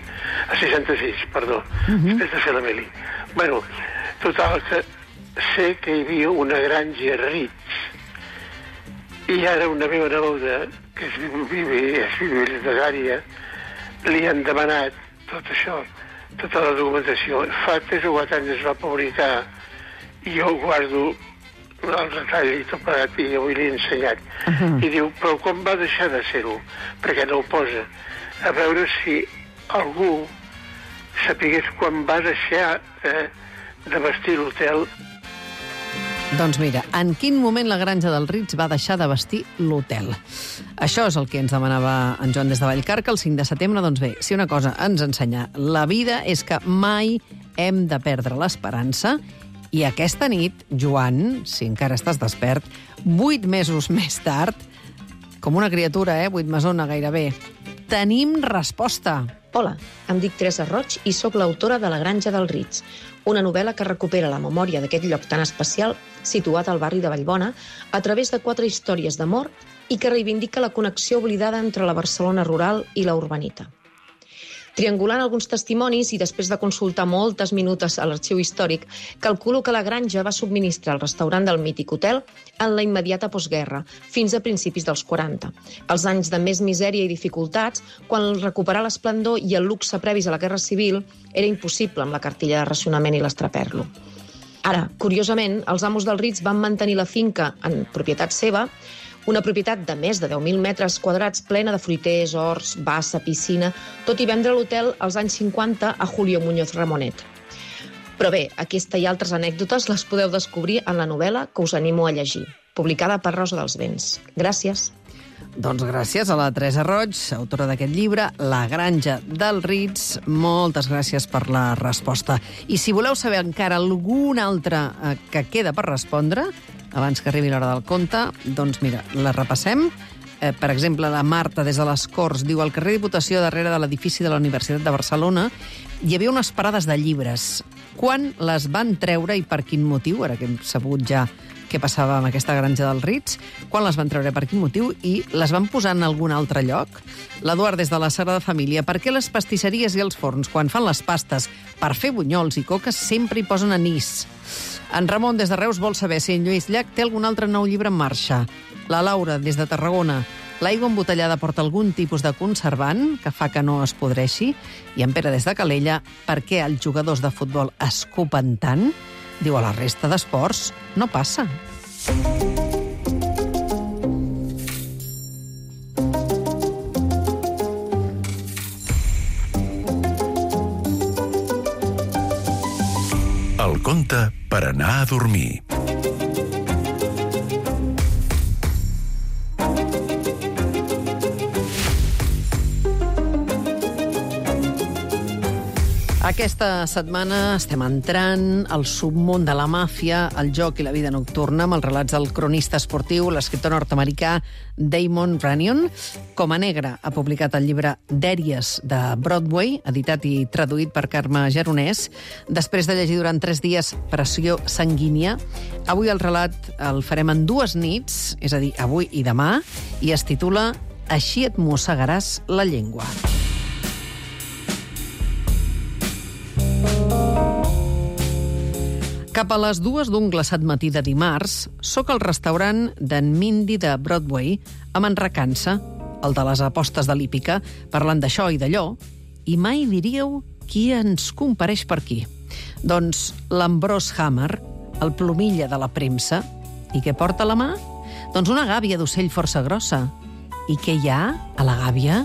després de fer la mili. Bueno, total, que sé que hi havia una granja Ritz i ara una meva neboda, que és bibliotecària, li han demanat tot això, tota la documentació. Fa 3 o 4 anys es va publicar i jo guardo el retall i tot plegat, i avui l'he ensenyat. I diu, però quan va deixar de ser-ho? Perquè no ho posa. A veure si algú sapigués quan va deixar de vestir l'hotel. Doncs mira, en quin moment la granja del Ritz va deixar de vestir l'hotel? Això és el que ens demanava en Joan des de Vallcarca el 5 de setembre. Doncs bé, si una cosa ens ensenya la vida és que mai hem de perdre l'esperança. I aquesta nit, Joan, si encara estàs despert, 8 mesos més tard, com una criatura, 8 mesona gairebé, tenim resposta. Hola, em dic Teresa Roig i sóc l'autora de La granja del Ritz, una novel·la que recupera la memòria d'aquest lloc tan especial situat al barri de Vallbona a través de 4 històries d'amor i que reivindica la connexió oblidada entre la Barcelona rural i la urbanita. Triangulant alguns testimonis i després de consultar moltes minutes a l'arxiu històric, calculo que la granja va subministrar el restaurant del mític hotel en la immediata postguerra, fins a principis dels 40. Els anys de més misèria i dificultats, quan recuperar l'esplendor i el luxe previs a la Guerra Civil era impossible amb la cartilla de racionament i l'estraperlo. Ara, curiosament, els amos del Ritz van mantenir la finca en propietat seva, una propietat de més de 10.000 metres quadrats plena de fruiters, horts, bassa, piscina, tot i vendre l'hotel als anys 50 a Julio Muñoz Ramonet. Però bé, aquesta i altres anècdotes les podeu descobrir en la novel·la que us animo a llegir, publicada per Rosa dels Vents. Gràcies. Doncs gràcies a la Teresa Roig, autora d'aquest llibre, La granja del Ritz. Moltes gràcies per la resposta. I si voleu saber encara alguna altra que queda per respondre, abans que arribi l'hora del conte, doncs mira, la repassem. Per exemple, la Marta, des de les Corts, diu: al carrer Diputació, darrere de l'edifici de la Universitat de Barcelona, hi havia unes parades de llibres. Quan les van treure i per quin motiu? Ara que hem sabut ja què passava amb aquesta granja del Ritz, quan les van treure, per quin motiu, i les van posar en algun altre lloc? L'Eduard, des de la Sagrada Família: per què les pastisseries i els forns, quan fan les pastes per fer bunyols i coques, sempre hi posen anís? En Ramon, des de Reus, vol saber si en Lluís Llach té algun altre nou llibre en marxa. La Laura, des de Tarragona: l'aigua embotellada porta algun tipus de conservant que fa que no es podreixi? I en Pere, des de Calella: per què els jugadors de futbol escupen tant? Diu: a la resta d'esports no passa. conte per anar a dormir. Aquesta setmana estem entrant al submón de la màfia, el joc i la vida nocturna, amb els relats del cronista esportiu, l'escriptor nord-americà Damon Runyon. Coma Negra ha publicat el llibre Dèries de Broadway, editat i traduït per Carme Geronès. Després de llegir durant 3 dies Pressió sanguínia, avui el relat el farem en 2 nits, és a dir, avui i demà, i es titula Així et mossegaràs la llengua. Cap a les 2 d'un glaçat matí de dimarts, soc al restaurant d'en Mindy de Broadway, amb en Recança, el de les apostes de l'hípica, parlant d'això i d'allò, i mai diríeu qui ens compareix per aquí. Doncs l'Ambrose Hammer, el plomilla de la premsa. I què porta a la mà? Doncs una gàbia d'ocell força grossa. I què hi ha a la gàbia?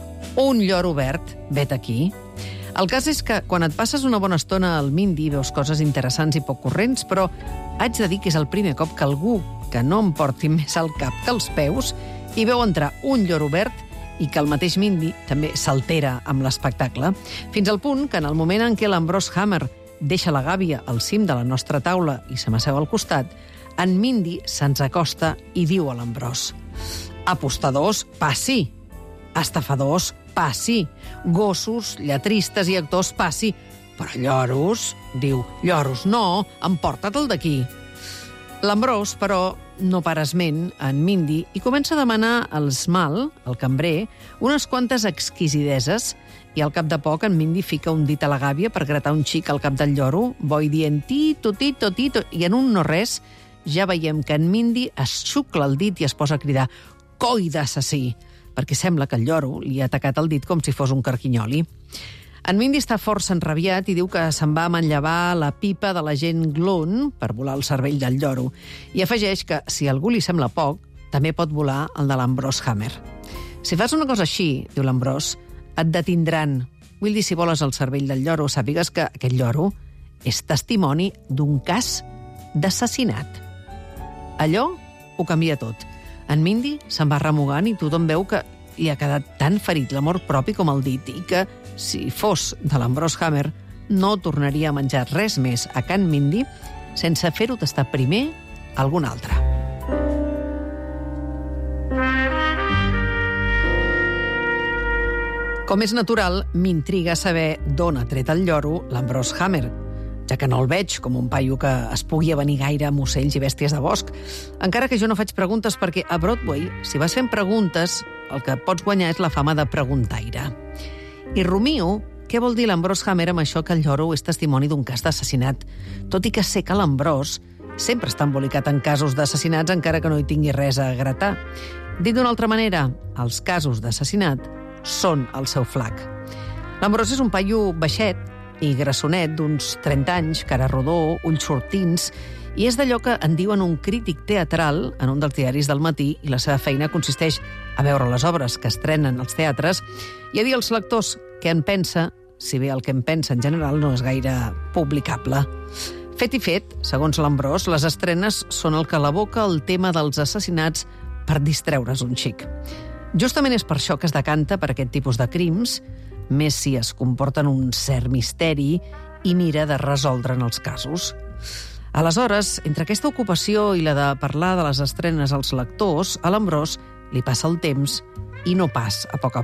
Un lloro verd, vet aquí. El cas és que quan et passes una bona estona al Mindy veus coses interessants i poc corrents, però haig de dir que és el primer cop que algú que no em porti més al cap que els peus hi veu entrar un lloro verd i que el mateix Mindy també s'altera amb l'espectacle, fins al punt que en el moment en què l'Ambrose Hammer deixa la gàbia al cim de la nostra taula i se m'asseu al costat, en Mindy se'ns acosta i diu a l'Ambrose: apostadors, passi. Estafadors, passi. Gossos, lletristes i actors, passi. Però lloros, diu, lloros no, emporta't-el d'aquí. L'Ambrose, però, no para esment en Mindy i comença a demanar al Smal, el cambrer, unes quantes exquisideses i al cap de poc en Mindy fica un dit a la gàbia per gratar un xic al cap del lloro, boi dient tito, tito, tito, i en un no res ja veiem que en Mindy es xucla el dit i es posa a cridar coi d'assassí, perquè sembla que el lloro li ha atacat el dit com si fos un carquinyoli. En Mindy està força enrabiat i diu que se'n va a manllevar la pipa de l'agent Gloon per volar el cervell del lloro. I afegeix que, si a algú li sembla poc, també pot volar el de l'Ambrose Hammer. Si fas una cosa així, diu l'Ambrose, et detindran. Vull dir, si voles el cervell del lloro, sàpigues que aquest lloro és testimoni d'un cas d'assassinat. Allò ho canvia tot. En Mindy se'n va remugant i tothom veu que li ha quedat tan ferit l'amor propi com el dit i que, si fos de l'Ambrose Hammer, no tornaria a menjar res més a Can Mindy sense fer-ho tastar primer a algun altre. Com és natural, m'intriga saber d'on ha tret el lloro l'Ambrose Hammer, ja que no el veig com un paio que es pugui avenir gaire amb ocells i bèsties de bosc. Encara que jo no faig preguntes perquè a Broadway, si vas fent preguntes, el que pots guanyar és la fama de preguntaire. I rumio què vol dir l'Ambrose Hammer amb això que el lloro és testimoni d'un cas d'assassinat, tot i que sé que l'Ambrose sempre està embolicat en casos d'assassinats encara que no hi tingui res a gratar. Dit d'una altra manera, els casos d'assassinat són el seu flac. L'Ambrose és un paio baixet i grassonet d'uns 30 anys, cara rodó, ulls sortins, i és d'allò que en diuen un crític teatral en un dels diaris del matí, i la seva feina consisteix a veure les obres que estrenen als teatres i a dir als lectors què en pensa, si bé el que en pensa en general no és gaire publicable. Fet i fet, segons l'Ambrose, les estrenes són el que l'evoca el tema dels assassinats per distreure's un xic. Justament és per això que es decanta per aquest tipus de crims, més si es comporten un cert misteri i mira de resoldre'n els casos. Aleshores, entre aquesta ocupació i la de parlar de les estrenes als lectors, a l'Ambrose li passa el temps i no pas a poc.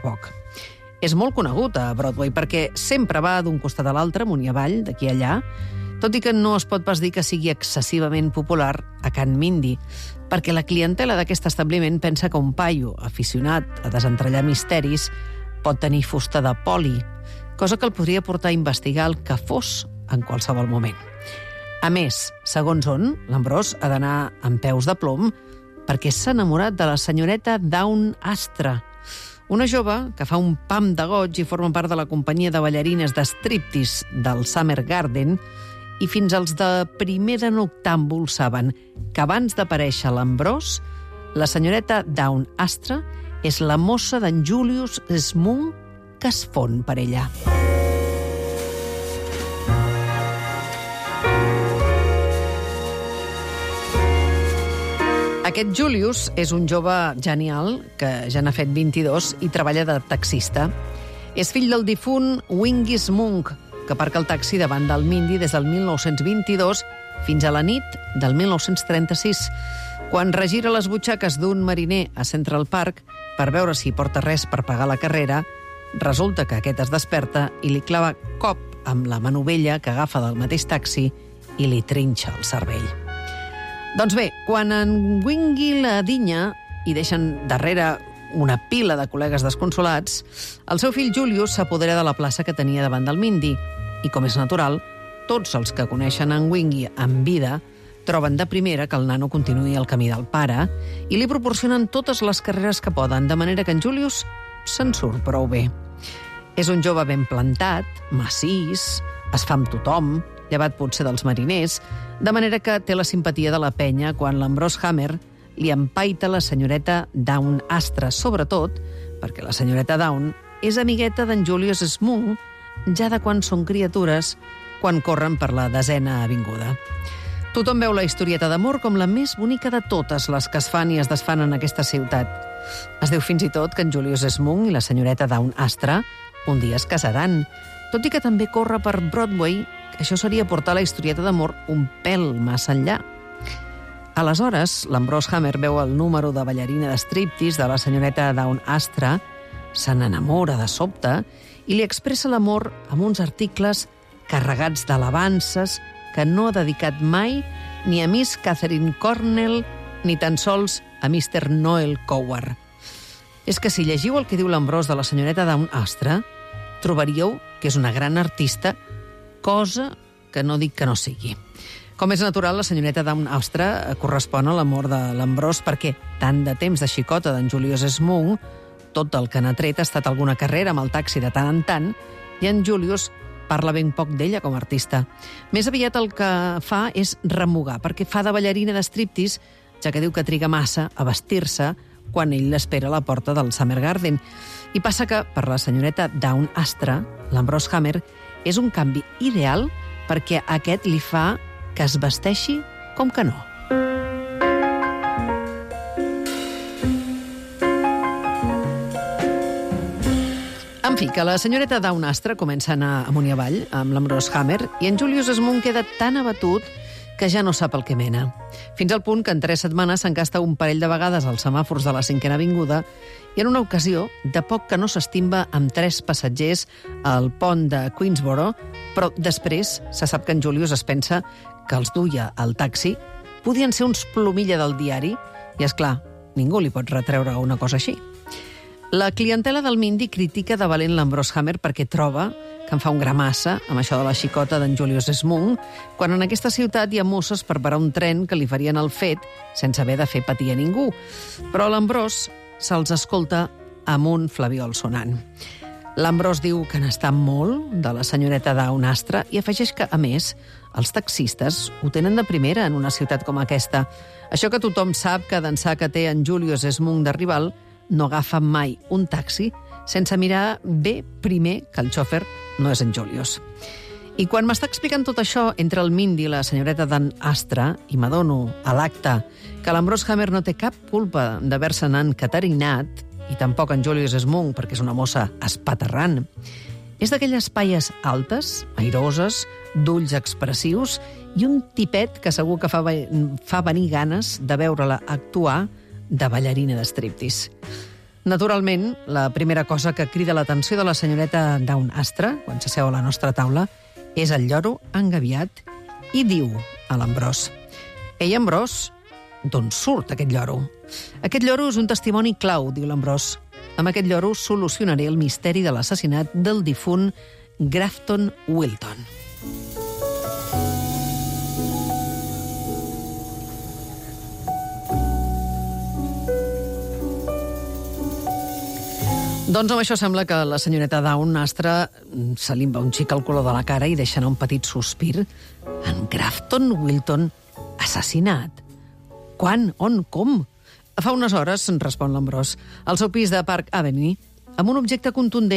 És molt conegut a Broadway perquè sempre va d'un costat a l'altre, amunt i avall, d'aquí a allà, tot i que no es pot pas dir que sigui excessivament popular a Can Mindy, perquè la clientela d'aquest establiment pensa que un paio aficionat a desentrellar misteris pot tenir fusta de poli, cosa que el podria portar a investigar el que fos en qualsevol moment. A més, segons on, l'Ambrose ha d'anar amb peus de plom perquè s'ha enamorat de la senyoreta Dawn Astra, una jove que fa un pam de goig i forma part de la companyia de ballarines de striptease del Summer Garden, i fins als de primer de noctàmbul saben que abans d'aparèixer l'Ambrose, la senyoreta Dawn Astra és la mossa d'en Julius Smoon que es fon per ella. Aquest Julius és un jove genial que ja n'ha fet 22 i treballa de taxista. És fill del difunt Wingis Munk, que aparca el taxi davant del Mindy des del 1922 fins a la nit del 1936, quan regira les butxaques d'un mariner a Central Park per veure si porta res per pagar la carrera. Resulta que aquest es desperta i li clava cop amb la manovella que agafa del mateix taxi i li trinxa el cervell. Doncs bé, quan en Wingy la dinya i deixen darrere una pila de col·legues desconsolats, el seu fill Julius s'apodera de la plaça que tenia davant del Mindy i, com és natural, tots els que coneixen en Wingy en vida troben de primera que el nano continuï el camí del pare i li proporcionen totes les carreres que poden, de manera que en Julius se'n surt prou bé. És un jove ben plantat, massís, es fa amb tothom, llevat potser dels mariners, de manera que té la simpatia de la penya quan l'Ambrose Hammer li empaita la senyoreta Down Astra, sobretot perquè la senyoreta Down és amigueta d'en Julius Smunk ja de quan són criatures, quan corren per la 10a avinguda. Tothom veu la historieta d'amor com la més bonica de totes les que es fan i es desfan en aquesta ciutat. Es diu fins i tot que en Julius Smunk i la senyoreta Down Astra un dia es casaran, tot i que també corre per Broadway, que això seria portar la historieta d'amor un pèl massa enllà. Aleshores, l'Ambrose Hammer veu el número de ballarina de striptease de la senyoreta Down Astra, se n'enamora de sobte i li expressa l'amor amb uns articles carregats d'alabances que no ha dedicat mai ni a Miss Catherine Cornell ni tan sols a Mr. Noel Coward. És que si llegiu el que diu l'Ambrose de la senyoreta Down Astra, trobaríeu que és una gran artista, cosa que no dic que no sigui. Com és natural, la senyoreta Down Astra correspon a l'amor de l'Ambrose perquè tant de temps de xicota d'en Julius Smunk, tot el que n'ha tret ha estat alguna carrera amb el taxi de tant en tant, i en Julius parla ben poc d'ella com a artista. Més aviat el que fa és remugar, perquè fa de ballarina de striptease, ja que diu que triga massa a vestir-se quan ell l'espera a la porta del Summer Garden. I passa que, per la senyoreta Down Astra, l'Ambrose Hammer és un canvi ideal perquè aquest li fa que es vesteixi com que no. En fi, que la senyoreta Down Astra comença a anar amunt i avall amb l'Ambrose Hammer i en Julius Smunk queda tan abatut que ja no sap el que mena. Fins al punt que en 3 setmanes s'encasta un parell de vegades als semàfors de la 5a avinguda i en una ocasió, de poc que no s'estimba amb 3 passatgers al pont de Queensboro, però després se sap que en Julius es pensa que els duia al taxi podien ser uns plomilla del diari i, és clar, ningú li pot retreure una cosa així. La clientela del Mindy critica de valent l'Ambrose Hammer perquè troba que en fa un gramassa amb això de la xicota d'en Julius Smunk, quan en aquesta ciutat hi ha mosses per parar un tren que li farien el fet sense haver de fer patir a ningú. Però l'Ambrose se'ls escolta amb un flabiol sonant. L'Ambrose diu que n'està molt de la senyoreta Down Astra i afegeix que, a més, els taxistes ho tenen de primera en una ciutat com aquesta. Això que tothom sap que d'ençà que té en Julius Smunk de rival, no agafa mai un taxi sense mirar bé primer que el xòfer no és en Julius. I quan m'està explicant tot això entre el Mindy i la senyoreta Down Astra, i m'adono a l'acte que l'Ambrose Hammer no té cap culpa d'haver-se'n encaterinat, i tampoc en Julius Smunk, perquè és una mossa espaterrant, és d'aquelles paies altes, airoses, d'ulls expressius i un tipet que segur que fa venir ganes de veure-la actuar de ballarina de striptease. Naturalment, la primera cosa que crida l'atenció de la senyoreta Down Astra, quan s'asseu a la nostra taula, és el lloro engaviat i diu a l'Ambrose: «Ei, Ambrose, d'on surt aquest lloro?» «Aquest lloro és un testimoni clau», diu l'Ambrose. «Amb aquest lloro solucionaré el misteri de l'assassinat del difunt Grafton Wilton». Doncs amb això sembla que la senyoreta Down Astra se li va un xic al color de la cara i deixa anar un petit sospir. En Grafton Wilton assassinat? Quan? On? Com? Fa unes hores, respon l'Ambrose, al seu pis de Park Avenue, amb un objecte contundent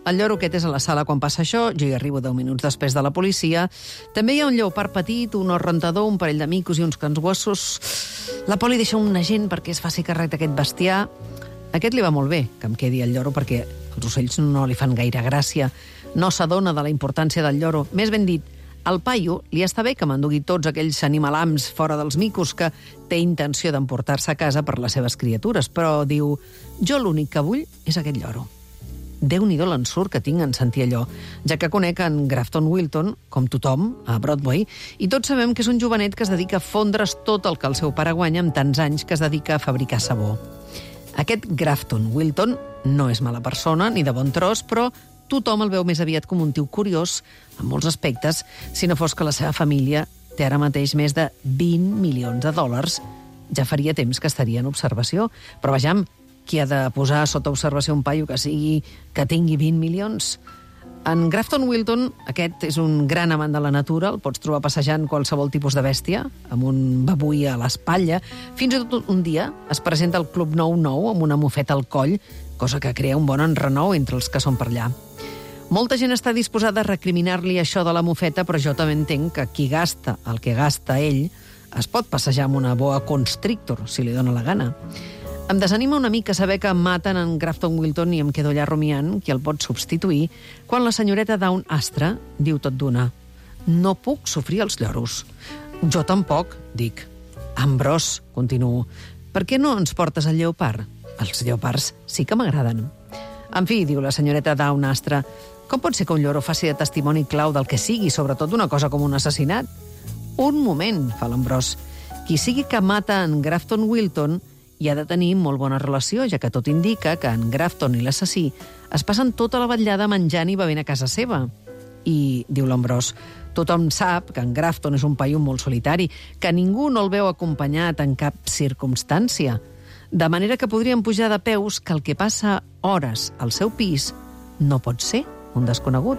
El lloro aquest és a la sala quan passa això, jo hi arribo 10 minuts després de la policia. També hi ha un lleopard petit, un os rentador, un parell de micos i uns cans gossos. La poli deixa un agent perquè es faci càrrec d'aquest bestiar. Aquest li va molt bé que em quedi el lloro perquè els ocells no li fan gaire gràcia. No s'adona de la importància del lloro. Més ben dit, al paio li està bé que m'endugui tots aquells animalams fora dels micos que té intenció d'emportar-se a casa per les seves criatures, però diu, jo l'únic que vull és aquest lloro. Déu-n'hi-do l'ensurt que tinc en sentir allò, ja que conec en Grafton Wilton, com tothom, a Broadway, i tots sabem que és un jovenet que es dedica a fondre's tot el que el seu pare guanya amb tants anys que es dedica a fabricar sabó. Aquest Grafton Wilton no és mala persona ni de bon tros, però tothom el veu més aviat com un tio curiós, en molts aspectes, si no fos que la seva família té ara mateix més de 20 milions de dòlars. Ja faria temps que estaria en observació, però vejam, qui ha de posar sota observació un paio que tingui 20 milions? En Grafton Wilton, aquest és un gran amant de la natura, el pots trobar passejant qualsevol tipus de bèstia, amb un babuí a l'espatlla. Fins i tot un dia es presenta al Club 99 amb una mofeta al coll, cosa que crea un bon enrenou entre els que són per allà. Molta gent està disposada a recriminar-li això de la mofeta, però jo també entenc que qui gasta el que gasta ell es pot passejar amb una boa constrictor, si li dóna la gana. Em desanima una mica saber que maten en Grafton Wilton i em quedo allà rumiant qui el pot substituir, quan la senyoreta Dawn Astra diu tot d'una: no puc sofrir els lloros. Jo tampoc, dic. Ambrós, continuo, per què no ens portes el lleopard? Els lleopards sí que m'agraden. En fi, diu la senyoreta Dawn Astra, com pot ser que un lloro faci de testimoni clau del que sigui, sobretot d'una cosa com un assassinat? Un moment, fa l'Ambrós. Qui sigui que mata en Grafton Wilton i ha de tenir molt bona relació, ja que tot indica que en Grafton i l'assassí es passen tota la vetllada menjant i bevent a casa seva. I, diu l'Ambrós, tothom sap que en Grafton és un paio molt solitari, que ningú no el veu acompanyat en cap circumstància. De manera que podríem pujar de peus que el que passa hores al seu pis no pot ser un desconegut.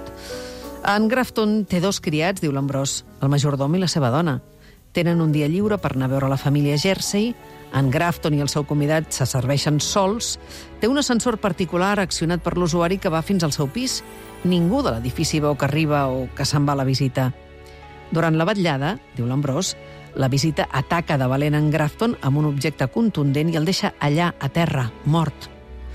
En Grafton té 2 criats, diu l'Ambrós, el majordom i la seva dona. Tenen un dia lliure per anar a veure la família Jersey. En Grafton i el seu convidat se serveixen sols. Té un ascensor particular accionat per l'usuari que va fins al seu pis. Ningú de l'edifici veu que arriba o que se'n va a la visita. Durant la vetllada, diu l'Ambrós, la visita ataca de valent en Grafton amb un objecte contundent i el deixa allà a terra, mort.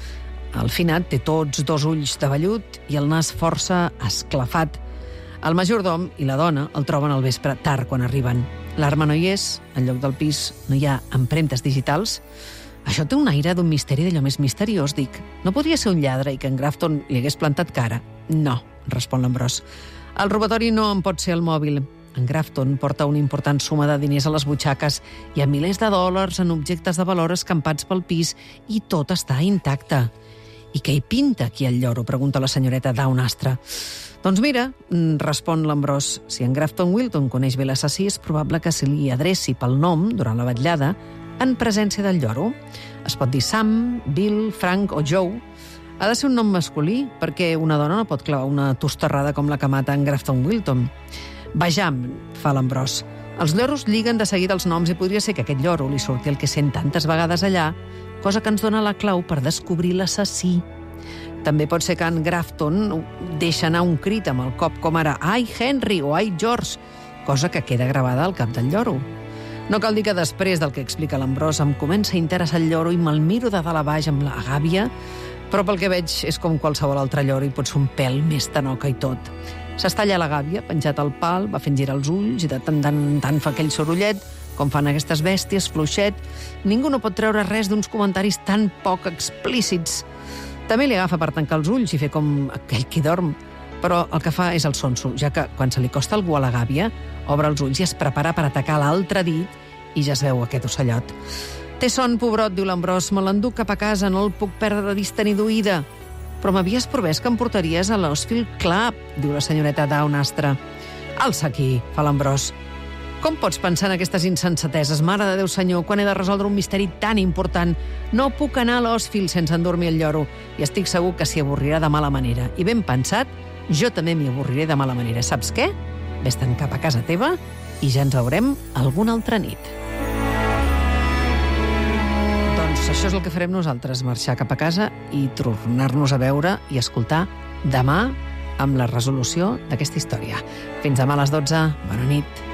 El finat té tots 2 ulls de vellut i el nas força esclafat. El majordom i la dona el troben al vespre tard quan arriben. L'arma no hi és, en lloc del pis no hi ha empremtes digitals. Això té un aire d'un misteri d'allò més misteriós, dic. No podria ser un lladre i que en Grafton li hagués plantat cara? No, respon l'Ambrós. El robatori no en pot ser el mòbil. En Grafton porta una important suma de diners a les butxaques. Hi ha milers de dòlars en objectes de valor escampats pel pis i tot està intacte. I què hi pinta aquí el lloro? Pregunta la senyoreta Dawn Astra. Doncs mira, respon l'Ambrós, si en Grafton Wilton coneix bé l'assassí, és probable que se li adreci pel nom, durant la vetllada, en presència del lloro. Es pot dir Sam, Bill, Frank o Joe. Ha de ser un nom masculí, perquè una dona no pot clavar una tostarrada com la que mata en Grafton Wilton. Vejam, fa l'Ambrós. Els lloros lliguen de seguida els noms i podria ser que aquest lloro li surti el que sent tantes vegades allà, cosa que ens dona la clau per descobrir l'assassí. També pot ser que en Grafton deixa anar un crit amb el cop com ara «Ai, Henry» o «Ai, George», cosa que queda gravada al cap del lloro. No cal dir que després del que explica l'Ambrós em comença a interessar el lloro i me'l miro de dalt a baix amb la gàbia, però pel que veig és com qualsevol altre lloro i pot ser un pèl més tanoca i tot. S'estalla la gàbia, penjat al pal, va fent girar els ulls i de tant en tant fa aquell sorollet, com fan aquestes bèsties, fluixet. Ningú no pot treure res d'uns comentaris tan poc explícits. També li agafa per tancar els ulls i fer com aquell qui dorm, però el que fa és el sonso, ja que quan se li costa algú a la gàbia, obre els ulls i es prepara per atacar l'altre dit i ja es veu aquest ocellot. Té son, pobrot, diu l'Ambrós, me l'enduc cap a casa, no el puc perdre de vista ni d'oïda. Però m'havies promès que em portaries a l'Osfield Club, diu la senyoreta Dawn Astra. Alça aquí, fa l'Ambrós. Com pots pensar en aquestes insensateses, mare de Déu senyor, quan he de resoldre un misteri tan important? No puc anar a l'Osfield sense endormir el lloro, i estic segur que s'hi avorrirà de mala manera. I ben pensat, jo també m'hi avorriré de mala manera. Saps què? Ves-te'n cap a casa teva i ja ens veurem alguna altra nit. Doncs això és el que farem nosaltres, marxar cap a casa i tornar-nos a veure i escoltar demà amb la resolució d'aquesta història. Fins demà a les 12. Bona nit.